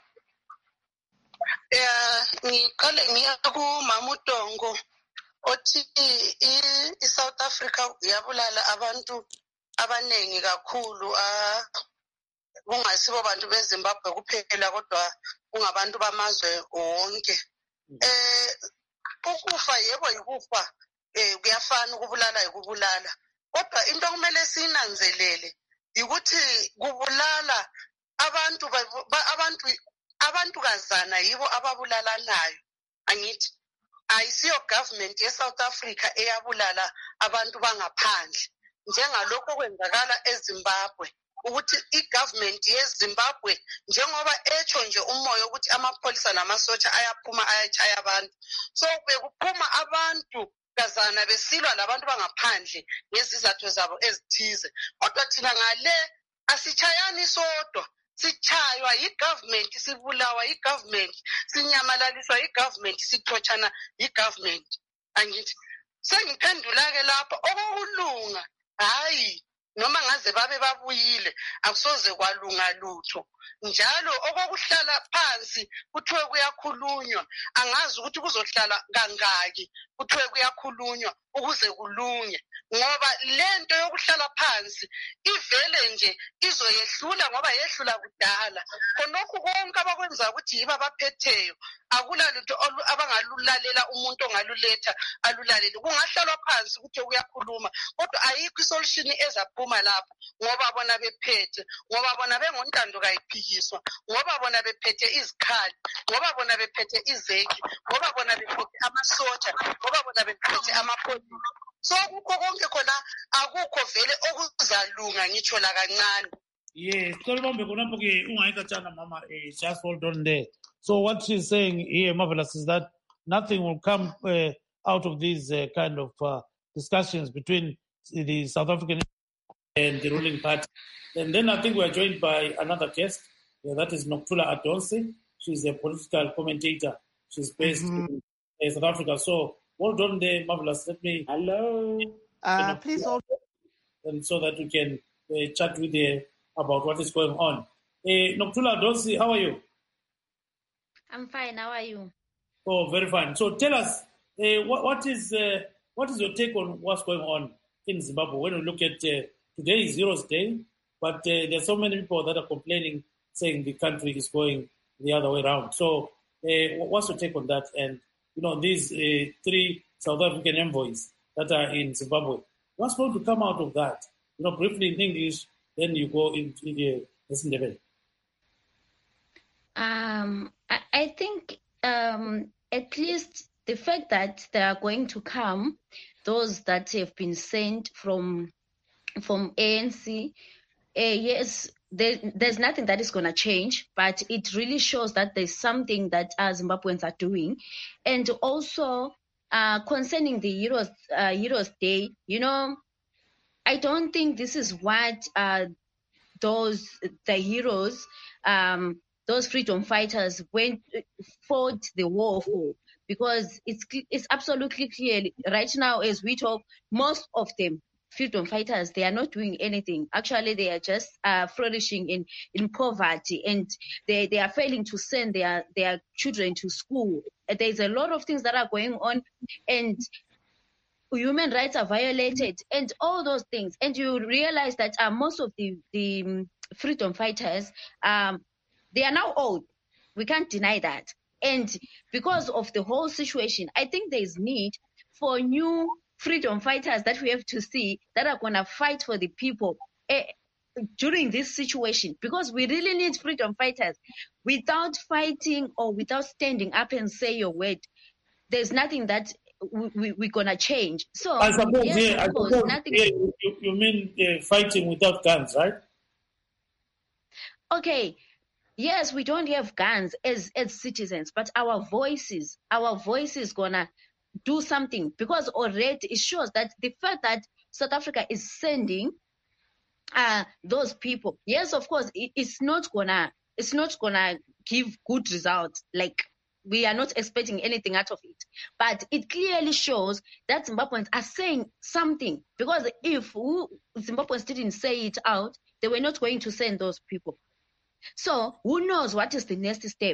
Speaker 5: Yeah, ngiqale ngiya kuMama uDongo othi iSouth Africa yabulala abantu abanengi kakhulu ah kungasibo bantu beZimbabwe kuphela kodwa kungabantu bamazwe wonke. Eh ukufa yebo yikufa eh kuyafana ukubulala ukubulala kodwa into kumele sinanzelele ukuthi kubulala abantu abantu abantukazana yibo ababulalanayo angithi ayisiyo government yeSouth Africa eyabulala abantu bangaphandle njengalokho kwenzakala eZimbabwe ukuthi igovernment yeZimbabwe njengoba echo nje umoya ukuthi amapholisa namasotsha ayaphuma ayachaya abantu so bekuphuma abantu kazana besilwa labantu bangaphandle ngezizathu zabo ezithize kodwa thina ngale asichayani sodwa sichaywa yigovernment sibulawa yigovernment sinyamalaliswa yigovernment sithochana yigovernment angithi sengiphendula ke lapha okulunga hayi noma ngaze babe babuyile akusoze kwalunga lutho njalo okokuhlala phansi kuthiwe kuyakhulunywa angazi ukuthi kuzohlala kangaki kuthiwe kuyakhulunywa ukuze kulunge ngoba lento yokuhlala phansi ivele nje izoyehlula ngoba yehlula kudala khonokho konke abakwenza ukuthi yiba baphetheyo akula lutho abangalulalela umuntu ongaluletha alulalele kungahlalwa phansi ukuthi kuyakhuluma kodwa ayikho isolution ezaphuma lapho ngoba bona bephethe ngoba bona bengontando kayiphikiswa ngoba bona bephethe izikhali ngoba bona bephethe izeki ngoba bona bephethe amasotsha ngoba bona bephethe amapholisa so kukho konke khona akukho vele okuzalunga ngitsho la kancane.
Speaker 1: Yes, Solomon khonapho ke ungayikatshana mama eh just hold on there. So what she's saying here, Marvelous, is that nothing will come uh, out of these uh, kind of uh, discussions between the South African and the ruling party. And then I think we are joined by another guest. Yeah, that is Nokuthula Adonsi. She's a political commentator. She's based mm-hmm. in South Africa. So hold on there, Marvelous. Let me...
Speaker 2: Hello. Uh, please hold on.
Speaker 1: And so that we can uh, chat with you about what is going on. Uh, Nokuthula Adonsi, how are you?
Speaker 7: I'm fine. How are you?
Speaker 1: Oh, very fine. So tell us, uh, what, what is uh, what is your take on what's going on in Zimbabwe? When we look at uh, today is Zero's Day, but uh, there are so many people that are complaining, saying the country is going the other way around. So uh, what's your take on that? And, you know, these uh, three South African envoys that are in Zimbabwe, what's going to come out of that? You know, briefly in English, then you go into the lesson level.
Speaker 7: Um, I, I think um, at least the fact that they are going to come those that have been sent from from A N C. Uh, yes, there, there's nothing that is going to change, but it really shows that there's something that uh, Zimbabweans are doing. And also uh, concerning the Heroes, uh, Heroes Day, you know, I don't think this is what uh, those, the heroes, um, those freedom fighters went, fought the war for, because it's, it's absolutely clear right now as we talk, most of them, freedom fighters, they are not doing anything. Actually, they are just uh, flourishing in, in poverty, and they, they are failing to send their, their children to school. There's a lot of things that are going on, and human rights are violated, and all those things. And you realize that uh, most of the, the freedom fighters, um, they are now old. We can't deny that. And because of the whole situation, I think there is need for new freedom fighters that we have to see that are going to fight for the people eh, during this situation, because we really need freedom fighters. Without fighting or without standing up and say your word, there's nothing that we, we, we're going to change. So,
Speaker 1: I suppose,
Speaker 7: yes,
Speaker 1: yeah, I
Speaker 7: course,
Speaker 1: suppose
Speaker 7: nothing...
Speaker 1: yeah, you, you mean uh, fighting without guns, right?
Speaker 7: Okay. Yes, we don't have guns as, as citizens, but our voices, our voices gonna do something, because already it shows that the fact that South Africa is sending uh, those people, yes, of course, it, it's not gonna, it's not gonna give good results. Like, we are not expecting anything out of it, but it clearly shows that Zimbabweans are saying something, because if who, Zimbabweans didn't say it out, they were not going to send those people. So who knows what is the next step?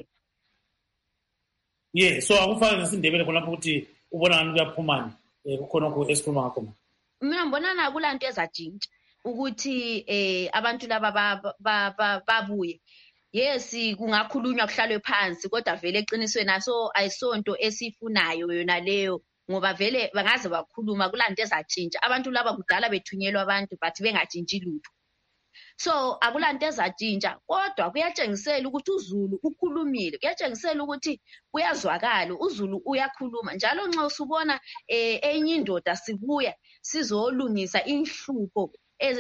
Speaker 1: Yeah, so akufana nesindebele khona ukuthi ubona ngani kuyaphumana kukhona ku esikhuluma ngakho.
Speaker 7: Mina ngibona na kulanto ezajintsha ukuthi eh abantu laba babuye. Yes, kungakhulunywa kuhlalwe phansi, kodwa vele eqinisweni aso ayisonto esifunayo yona leyo, ngoba vele bangaze bakhuluma kulanto ezajintsha. Abantu laba kudala bethunyelwa abantu but bengajintshi lutho. So akulanto ezajintsha, kodwa kuyatshengisela ukuthi uZulu ukhulumile, kuyatshengisela ukuthi kuyazwakala, uZulu uyakhuluma. Njalo nxa usubona eh enye indoda sibuya sizolungisa inhlupho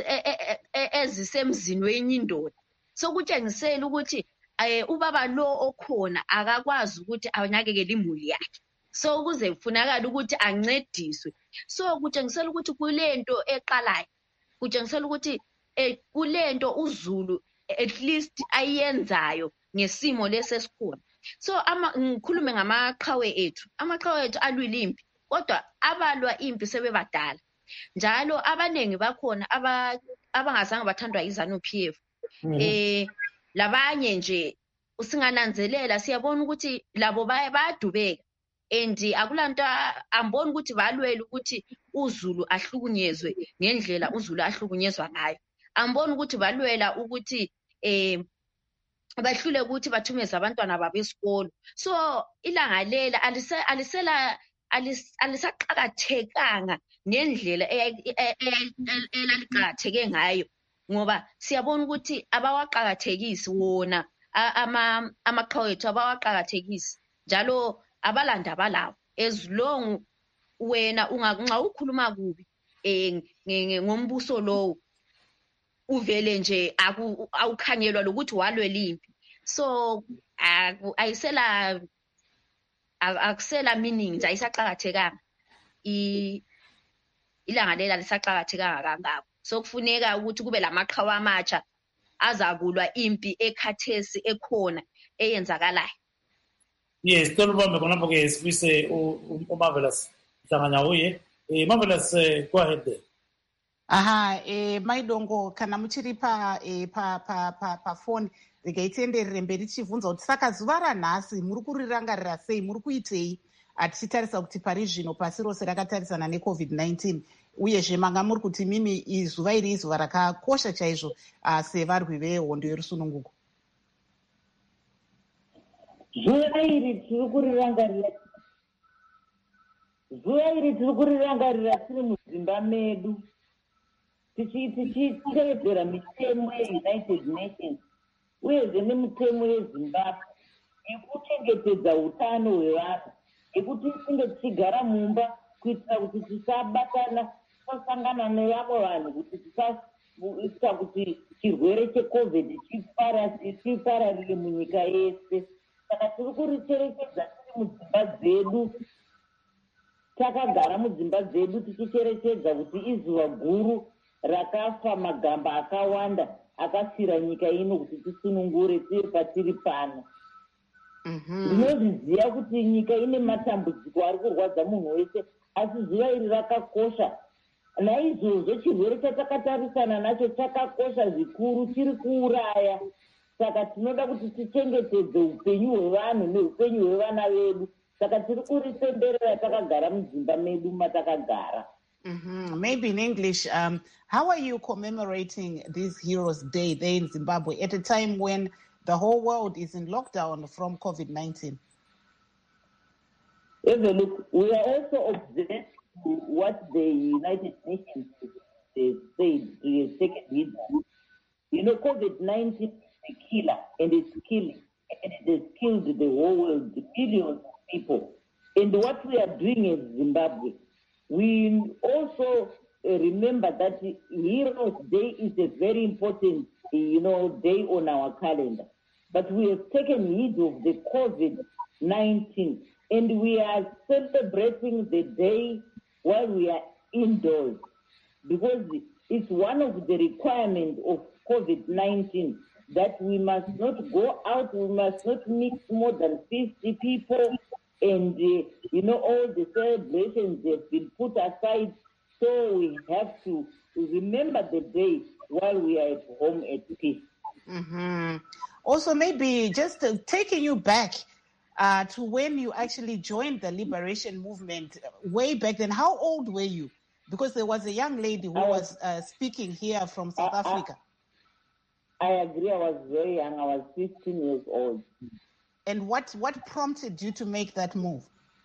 Speaker 7: ezisemzini wenye indoda, so kutshengisela ukuthi eh ubaba lo okhona akakwazi ukuthi anakekele imuli yakhe, so kuze kufunakala ukuthi ancediswe. So kutshengisela ukuthi kulento eqalayo, kutshengisela ukuthi eh kulento uZulu at least ayenzayo ngesimo lesesikhona. So ama ngikhulume ngamaqhawe ethu, amaqhawe ethu alwila impi, kodwa abalwa impi sebebadala. Njalo abanengi bakhona aba abangazange bathandwa iZANU P F. Eh labanye nje usingananzelela siyabona ukuthi labo bayadubeka, and akulanto amboni ukuthi balwela ukuthi uZulu ahlukunyezwe ngendlela uZulu ahlukunyezwa ngayo. Amboni ukuthi balwela ukuthi eh bahlule ukuthi bathumeze abantwana babo esikolo. So ilanga lela alisela alisaqhakathekanga ngendlela elaliqhakatheke ngayo, ngoba siyabona ukuthi abawaqhakathekisi wona ama amaqhawe ethu abawaqhakathekisi, njalo abalanda balawo. As long wena unganxa ukhuluma kubi eh ngombuso lowo, uvele nje awukhangelwa lokuthi walwela impi. So ayisela akusela meaning, ayisaqhakathekanga ilanga lela lisaqhakathekanga kangako. So kufuneka ukuthi kube lamaqhawe amatsha azakulwa impi ekhathesi ekhona eyenzakalayo.
Speaker 1: Yes, tolo bambe khona lapho ke sifise uMarvelous hlangana uye. Eh Marvelous, go ahead there.
Speaker 2: Aha, eh Maidongo kana muchiri pa eh pa pa pa pa phone regaitenderere mberi chivunza kuti saka zuva ranhasi muri kurirangarira sei, muri kuitei atichitarisa kuti pari zvino pasi rose rakatarisana necovid nineteen, uyezve manga muri kuti mimi izuva iri izuva rakakosha chaizvo sevarwi vehondo yerusununguko?
Speaker 6: Zuva iri tiri kurirangarira zuva iri tiri kurirangarira tiri mudzimba medu, tichitevedzera mitemo yeUnited Nations uyezve nemitemo yeZimbabwe yekuchengetedza utano hwevanhu, yekuti tinge tichigara mumba kuitira kuti tisabatana tisasangana nevamwe vanhu kuti tisaita kuti chirwere checovid chipararire munyika yese. Saka tiri kuricherechedza tiri mudzimba dzedu, takagara mudzimba dzedu tichicherechedza kuti izuva guru rakafa magamba akawanda akafira nyika ino kuti tisunungure tiri patiri pano. Ndinozviziva kuti nyika ine matambudziko ari kurwadza munhu wese, asi zuva iri rakakosha. Naizvozvo chirwere chatakatarisana nacho chakakosha zvikuru, chiri kuuraya. Saka tinoda kuti tichengetedze upenyu hwevanhu neupenyu hwevana vedu. Saka tiri kurisemberera takagara mudzimba medu matakagara.
Speaker 2: Mm-hmm. Maybe in English, um, how are you commemorating this Heroes Day there in Zimbabwe at a time when the whole world is in lockdown from COVID nineteen?
Speaker 6: Eva, look, we are also observing what the United Nations said to take it. You know, COVID nineteen is a killer, and it's killing, and it has killed the whole world, millions of people. And what we are doing in Zimbabwe, we also uh, remember that Heroes Day is a very important, you know, day on our calendar. But we have taken heed of the COVID nineteen, and we are celebrating the day while we are indoors, because it's one of the requirements of COVID nineteen that we must not go out, we must not mix more than fifty people, and, uh, you know, all the celebrations have been put aside, so we have to remember the day while we are at home at peace.
Speaker 2: Mm-hmm. Also, maybe just uh, taking you back uh, to when you actually joined the liberation movement way back then. How old were you? Because there was a young lady who I was, was uh, speaking here from South I, Africa.
Speaker 6: I, I agree. I was very young. I was fifteen years old.
Speaker 2: And what, what prompted you to make that move?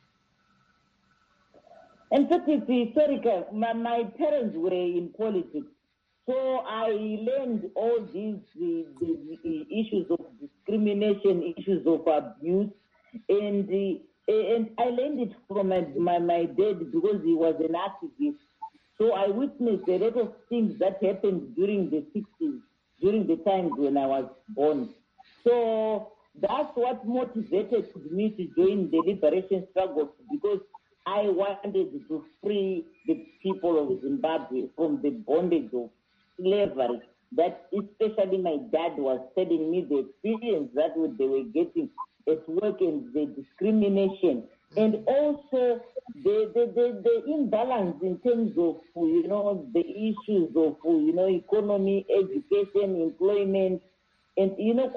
Speaker 6: In fact, it's historical. My, my parents were in politics. So I learned all these the, the, the issues of discrimination, issues of abuse, and the, and I learned it from my, my, my dad because he was an activist. So I witnessed a lot of things that happened during the sixties, during the times when I was born. So that's what motivated me to join the liberation struggle, because I wanted to free the people of Zimbabwe from the bondage of slavery, that especially my dad was telling me the experience that they were getting at work and the discrimination, and also the, the, the, the imbalance in terms of, you know, the issues of, you know, economy, education, employment, and, you know,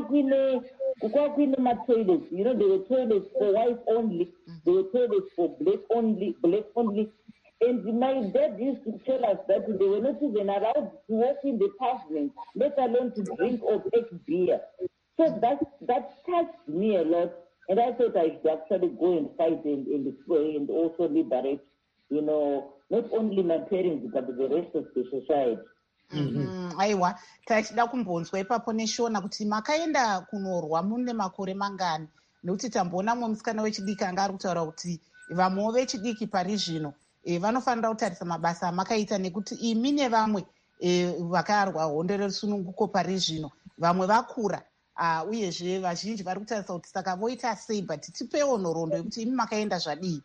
Speaker 6: my toilets, you know, there were toilets for white only, there were toilets for black only, black only. And my dad used to tell us that they were not even allowed to walk in the pavement, let alone to drink or take beer. So that that touched me a lot, and I thought I should actually go and fight and, and, and also liberate, you know, not only my parents, but the rest of the society.
Speaker 2: Mm-hmm. Aiwa, tachida kumbonzwa ipapo neshona kuti makaenda kunorwa mune makore mangani, nekuti tamboona mumwe musikana wechidiki anga ari kutaura kuti vamwewo vechidiki pari zvino E, vanofanira kutarisa mabasa amakaita, nekuti imi nevamwe e, vakarwa hondo resununguko pari zvino vamwe vakura, uh, uyezve vazhinji vari kutarisa kuti saka voita sei, but tipewo nhoroondo yekuti imi makaenda zvadii.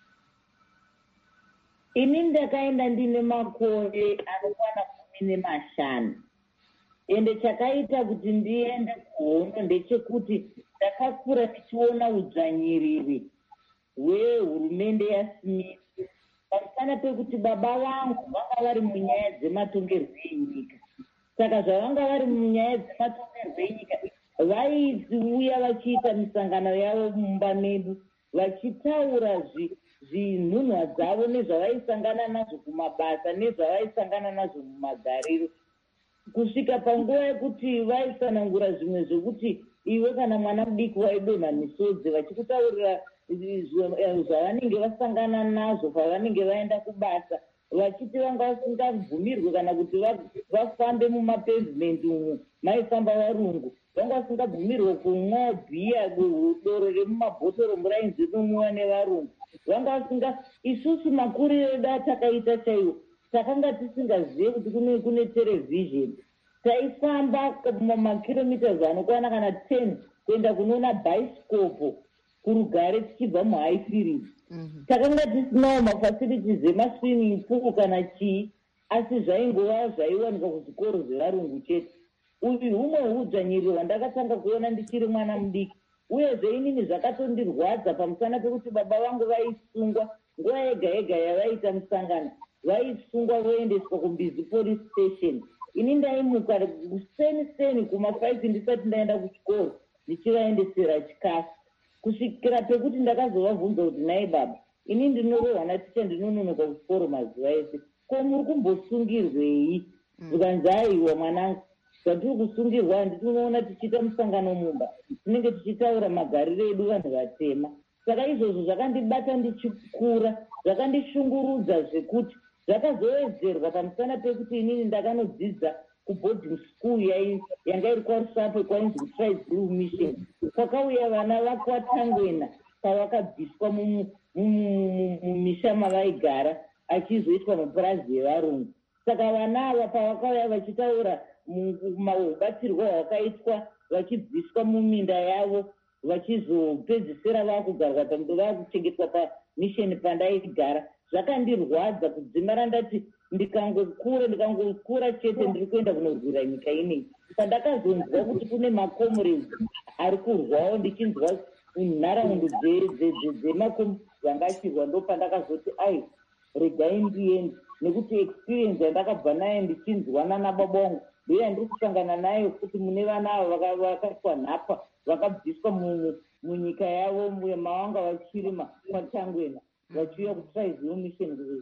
Speaker 6: Ini ndakaenda ndine makore anokwana kumi nemashanu, ende chakaita kuti ndiende kuhondo ndechekuti ndakakura ndichiona udzvanyiriri hwehurumende yaSmith, pamusana pekuti baba vangu vanga vari munyaya dzematongerwo enyika. Saka zvavanga vari munyaya dzematongerwo enyika, vaiuya vachiita misangano yavo mumba medu, vachitaura zvinhunha dzavo nezvavaisangana nazvo kumabasa nezvavaisangana nazvo mumagariro, kusvika panguva yekuti vaisanangura zvimwe zvokuti iwe kana mwana mudiki waidonha misodzi, vachikutaurira zvavanenge vasangana nazvo pavanenge vaenda kubasa, vachiti vanga vasingabvumirwe kana kuti vafambe mumapavement umo maifamba varungu, vanga vasingabvumirwe kumwa bhiya, doro remumabhotoro murainzi rinonwiwa nevarungu. vanga vasinga isusu makuriro edu atakaita chaiwo takanga tisingazive kuti kune kune television taifamba makilometers anokwana kana ten kuenda kunoona bioscope kurugare tichibva muhighfield takanga tisinawo mafacilities emaswimming pool kana chii asi zvaingova zvaiwanika kuzvikoro zvevarungu chete uyu humwe hudzvanyiriro hwandakatanga kuona ndichiri mwana mudiki uyezve inini zvakatondirwadza pamusana pekuti baba vangu vaisungwa nguva yega yega yavaita musangano vaisungwa voendeswa kumbizi police station ini ndaimuka seni seni kuma-five ndisati ndaenda kuchikoro ndichivaendesera chikafu kusvikira pekuti ndakazovabvunza kuti nai baba ini ndinorohwa naticha ndinononoka kuchikoro mazuva ese ko muri kumbosungirwei zvikanzi aiwa mwanangu zvatiri kusungirwa handiti unoona tichiita musangano mumba tinenge tichitaura magariro edu vanhu vatema saka izvozvo zvakandibata ndichikura zvakandishungurudza zvekuti zvakazowedzerwa pamusana pekuti inini ndakanodzidza kuboarding school yanga iri kwarusape kwainzi kutribal mission kwakauya vana vakwatangwena pavakabviswa mumisha mavaigara achizoitwa mapurazi evarungu saka vana ava pavakauya vachitaura mubatsirwa hwakaitwa vachibviswa muminda yavo vachizopedzisira vakugarwa pamudo vakuchengetwa pamisheni pandaigara zvakandirwadza kudzimara ndati ndikangokura ndikangokura chete ndiri kuenda kunorwira nyika inei pandakazonzwa kuti kune makomrades ari kurwawo ndichinzwa nharaunda dzemakomrades dzangachirwa ndo pandakazoti ai regai ndiende nekuti experience yandakabva nayo ndichinzwana nababa vangu ndoya ndiri kusangana nayo kuti mune vana avo vakaitwa nhapa vakabviswa munyika yavo mavanga vachiri matangwena vachiuya kutribal mission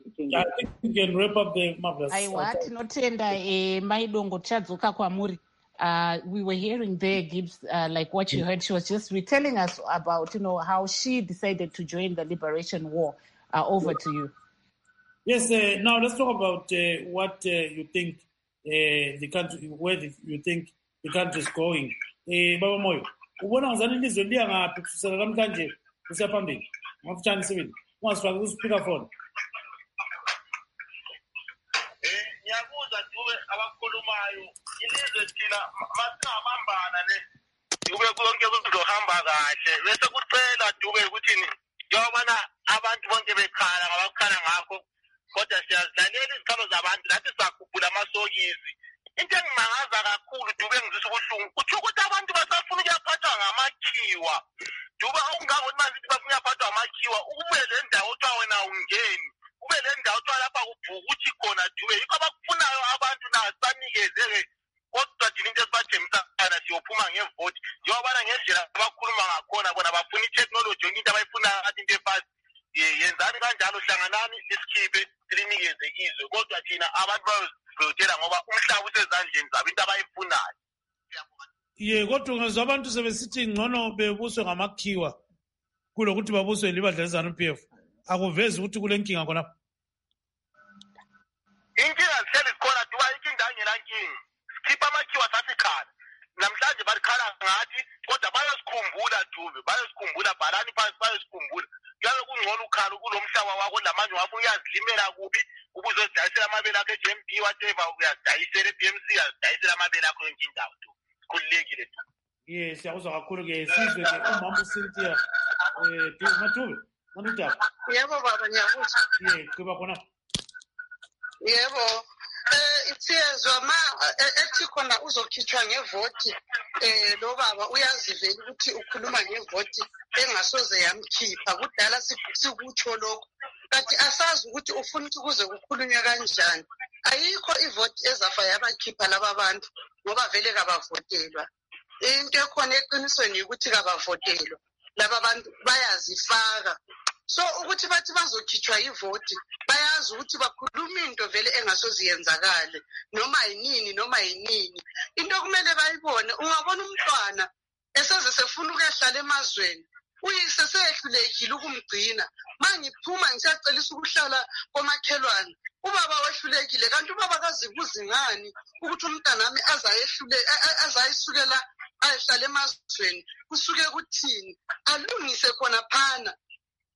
Speaker 2: aiwa tinotenda maidongo tichadzoka kwamuri. Uh, we were hearing there, Gibbs, uh, like what you heard. She was just retelling us about, you know, how she decided to join the Liberation War. Uh, over to you.
Speaker 1: Yes, uh, now let's talk about uh, what uh, you think uh, the country, where the, you think the country is going. Uh, Baba Moyo, ubona ngizani ilizwe liya ngaphi kusukela namhlanje kusiya phambili ngafutshane sibili ungasifaki ku-speakerphone.
Speaker 4: Eh ngiyabuza Dube abakhulumayo ilizwe thina masingabambana ne Dube konke kuzohamba kahle bese kucela Dube ukuthini yobana abantu bonke bekhala ngabakhala ngakho kodwa siyazidlalela izikhalo zabantu lathi sakhuphula amasokisi into engimangaza kakhulu Dube ngizisa ubuhlungu kuthi ukuthi abantu basafuna ukuyaphathwa ngamakhiwa Dube okungangokuthi manje bafuna ukuyaphathwa ngamakhiwa ube le ndawo othiwa wena ungeni ube le ndawo othiwa lapha kubhukuthi khona Dube yikho abakufunayo abantu nasanikeze kodwa thina into esibathembisana siyophuma ngevoti yobana ngendlela abakhuluma ngakhona bona bafuna i-technology yonke into abayifunayo athi into efast yenzani kanjalo hlanganani lisikhiphe sinikeze izwe kodwa thina abantu bayozibhotela ngoba umhlaba usezandleni zabo into abayifunayo.
Speaker 1: Ye kodwa ngezwa abantu sebesithi ngcono bebuswe ngamakhiwa kulokuthi babuswe libandla le-ZANU-P F akuvezi ukuthi kule nkinga khona.
Speaker 4: Inkinga zihleli zikhona Duba inkinga angelankinga sikhipha amakhiwa sasikhala namhlanje balikhala ngathi kodwa bayosikhumbula Dube bayosikhumbula bhalani phansi bayosikhumbula kuyabe kungcono ukhala kulo mhlaba wakho lamanje wafuna uyazidlimela kubi ubuzozidayisela amabele akho e-J M B whatever uyazidayisela e-B M C uyazidayisela amabele akho yonke indawo Dube khululekile Dube.
Speaker 1: Ye siyakuzwa kakhulu-ke sizwe ke umama uCynthia um Madube manudaba.
Speaker 5: Yebo baba ngiyakuzwa.
Speaker 1: Ye kuba khona.
Speaker 5: Yebo eh itsiyezwa ma ethi khona uzokhitshwa ngevoti eh lo baba uyazivela ukuthi ukhuluma ngevoti engasoze yamkhipha kudala sikutsho lokho kanti asazi ukuthi ufuna ukuthi kuze kukhulunywe kanjani ayikho ivoti ezafa yabakhipha laba bantu ngoba vele kabavotelwa into ekhona eqinisweni ukuthi kabavotelwa laba bantu bayazifaka so ukuthi bathi bazokhitshwa ivoti bayazi ukuthi bakhuluma into vele engasoze yenzakale noma yinini noma yinini into kumele bayibone ungabona umntwana eseze sefuna ukuhlala emazweni uyise sehlulekile ukumgcina mangiphuma ngisacelisa ukuhlala komakhelwane ubaba wehlulekile kanti ubaba kazibuza ngani ukuthi umntanami azayehlule azayisukela ayihlala emazweni kusuke kuthini alungise khona phana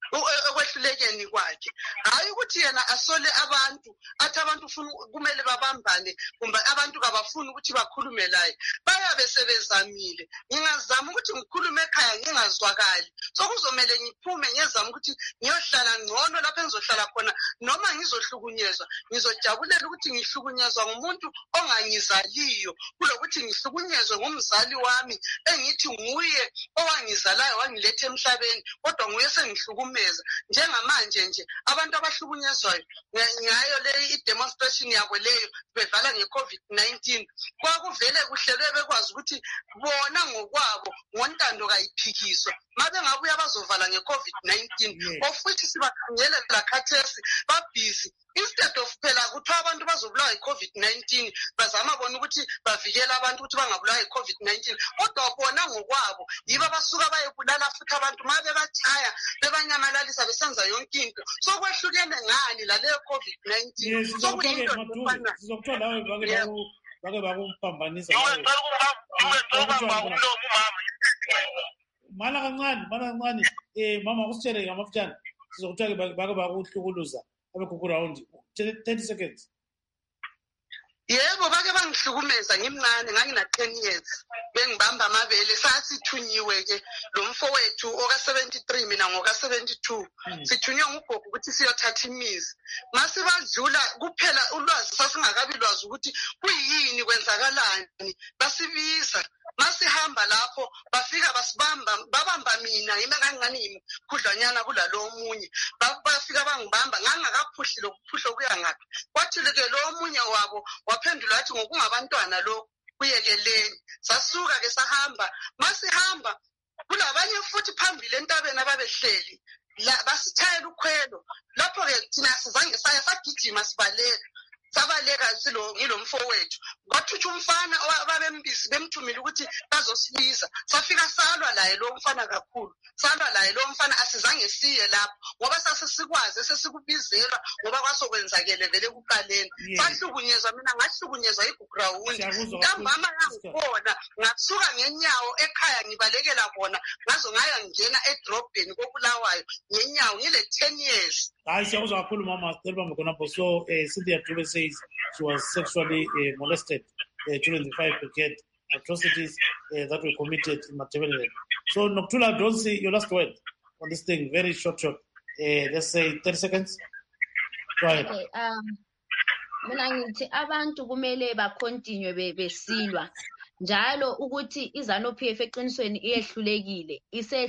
Speaker 5: ekwehlulekeni kwakhe, hayi ukuthi yena asole abantu athi abantu ufuna kumele babambane kumbe abantu kabafuni ukuthi bakhulume laye. Bayabe sebezamile, ngingazama ukuthi ngikhulume ekhaya ngingazwakali, so kuzomele ngiphume ngiyezama ukuthi ngiyohlala ngcono lapho engizohlala khona, noma ngizohlukunyezwa ngizojabulela ukuthi ngihlukunyezwa ngumuntu ongangizaliyo kulokuthi ngihlukunyezwe ngumzali wami engithi nguye owangizalayo wangiletha emhlabeni kodwa nguye sengihlukumeza. Njengamanje nje abantu abahlukunyezwayo ngayo le i-demonstration yabo leyo bevala nge-COVID nineteen, kwakuvele kuhlelwe bekwazi ukuthi bona ngokwabo ngontando kayiphikiswa mabengabuya bazovala nge-COVID nineteen, ofuthi sibakhangele lakhathesi babhizi. Instead of phela kuthiwa abantu bazobulawa yi-COVID nineteen, bazama bona ukuthi bavikele abantu ukuthi bangabulawa yi-COVID nineteen, kodwa bona ngokwabo yibo abasuka bayebulala futhi abantu ma bebatshaya bebanyamalalisa besenza yonke into. So kwehlukene ngani laleyo COVID nineteen? So kuyinto efana
Speaker 1: sizokuthola lawe bake bakuphambanisa mala kancane mala kancane eh mama kusitshele ngamafutshane sizokuthola bake bakuhlukuluza abekhukuraund thirty seconds.
Speaker 5: Yebo bake bangihlukumeza ngimncane ngangina ten years, bengibamba amabele sasithunyiwe ke lo mfowethu oka seventy-three mina ngoka seventy-two, sithunywe ngugogo ukuthi siyothatha imizi. Mase badlula kuphela ulwazi sasingakabi lwazi ukuthi kuyini kwenzakalani, basibiza masihamba lapho bafika basibamba babamba mina yimi ngangani khudlanyana kulalo omunye bafika bangibamba ngangakaphuhli lokuphuhla kuya ngaphi. Kwathi ke lo omunye wabo waphendula athi ngokungabantwana lo kuyekeleni. Sasuka ke sahamba, masihamba kulabanye futhi phambili entabeni ababehleli la basithayela ukhwelo. Lapho ke thina sizange saya sagijima sibaleka sabaleka silo ngilo mfowethu. Kwathutsha umfana ababembizi bemthumile ukuthi bazosibiza. Safika salwa laye lo mfana kakhulu, salwa laye lo mfana asizange siye lapho ngoba sasisikwazi sesikubizela ngoba kwasokwenzakele vele kuqaleni. Sahlukunyezwa, mina ngahlukunyezwa iGugurawundi. Ntambama yangikhona ngasuka ngenyawo ekhaya ngibalekela bona ngazo ngaya ngena edrobheni koBulawayo ngenyawo ngile ten years.
Speaker 1: Hayi siyakuzwa kakhulu mama Stelbambe khonapho. So uh, Cynthia Dube says she was sexually uh, molested uh, during the fire brigade atrocities uh, that were committed in Matabeleland. So Nokuthula, don't see your last word on this thing, very short short. Uh, let's say thirty seconds. Go ahead.
Speaker 7: Okay, um mina ngithi abantu kumele ba continue besilwa njalo ukuthi iZANU-P F eqinisweni iyehlulekile,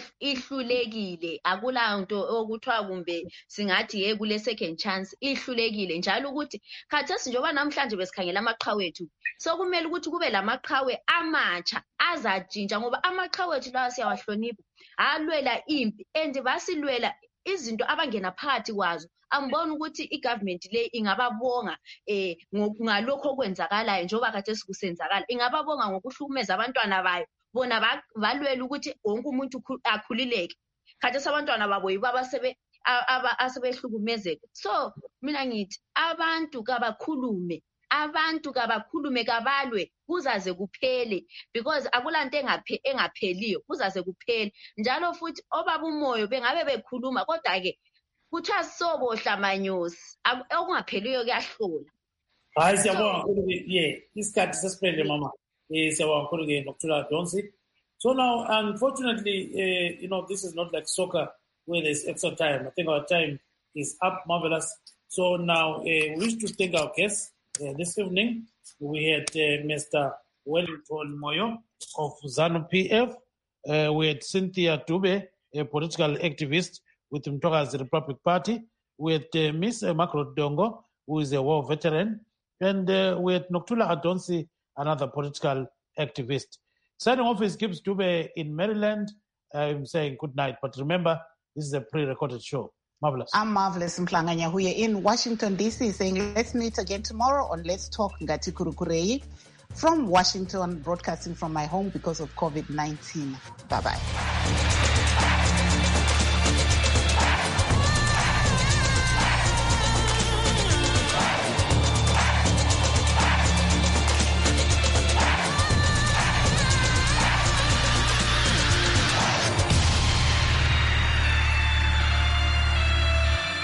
Speaker 7: isehlulekile, akula nto okuthiwa kumbe singathi ye kule second chance, ihlulekile njalo ukuthi khathesi njengoba namhlanje besikhangela amaqhawe ethu, so kumele ukuthi kube lamaqhawe amatsha azajinja ngoba amaqhawe ethu lawa siyawahlonipha alwela impi and basilwela izinto abangena phakathi kwazo. Angibona ukuthi igovernment le ingababonga eh ngalokho okwenzakalayo njengoba kade sikusenzakala, ingababonga ngokuhlukumeza abantwana bayo, bona balwela ukuthi wonke umuntu akhulileke. Kade abantwana babo yibo abasebe asebehlukumezeka. So mina ngithi abantu kabakhulume, abantu kabakhulume kabalwe kuzaze kuphele, because akulanto engaphe engapheliyo kuzaze kuphele. Njalo futhi obaba umoyo bengabe bekhuluma kodwa ke kuthiwa sobohla manyosi okungapheliyo kuyahlola.
Speaker 1: Hayi siyabonga kakhulu ke ye isikhathi sesiphelele mama. Eh siyabonga kakhulu ke Nokuthula Donsi. So now unfortunately uh, you know this is not like soccer where there's extra time. I think our time is up. Marvelous. So now uh, we wish to thank our guests uh, this evening. We had uh, Mister Wellington Moyo of ZANU-P F. Uh, we had Cynthia Dube, a political activist with Mtokazi Republic Party. We had uh, Miss Makro Dongo, who is a war veteran. And uh, we had Nokuthula Adonsi, another political activist. Signing off is Gibbs Dube in Maryland. I'm saying good night. But remember, this is a pre-recorded show. Marvelous.
Speaker 2: I'm Marvelous Mklanganya here in Washington, D C, saying let's meet again tomorrow on Let's Talk Ngati Kurukurei from Washington, broadcasting from my home because of COVID nineteen. Bye-bye.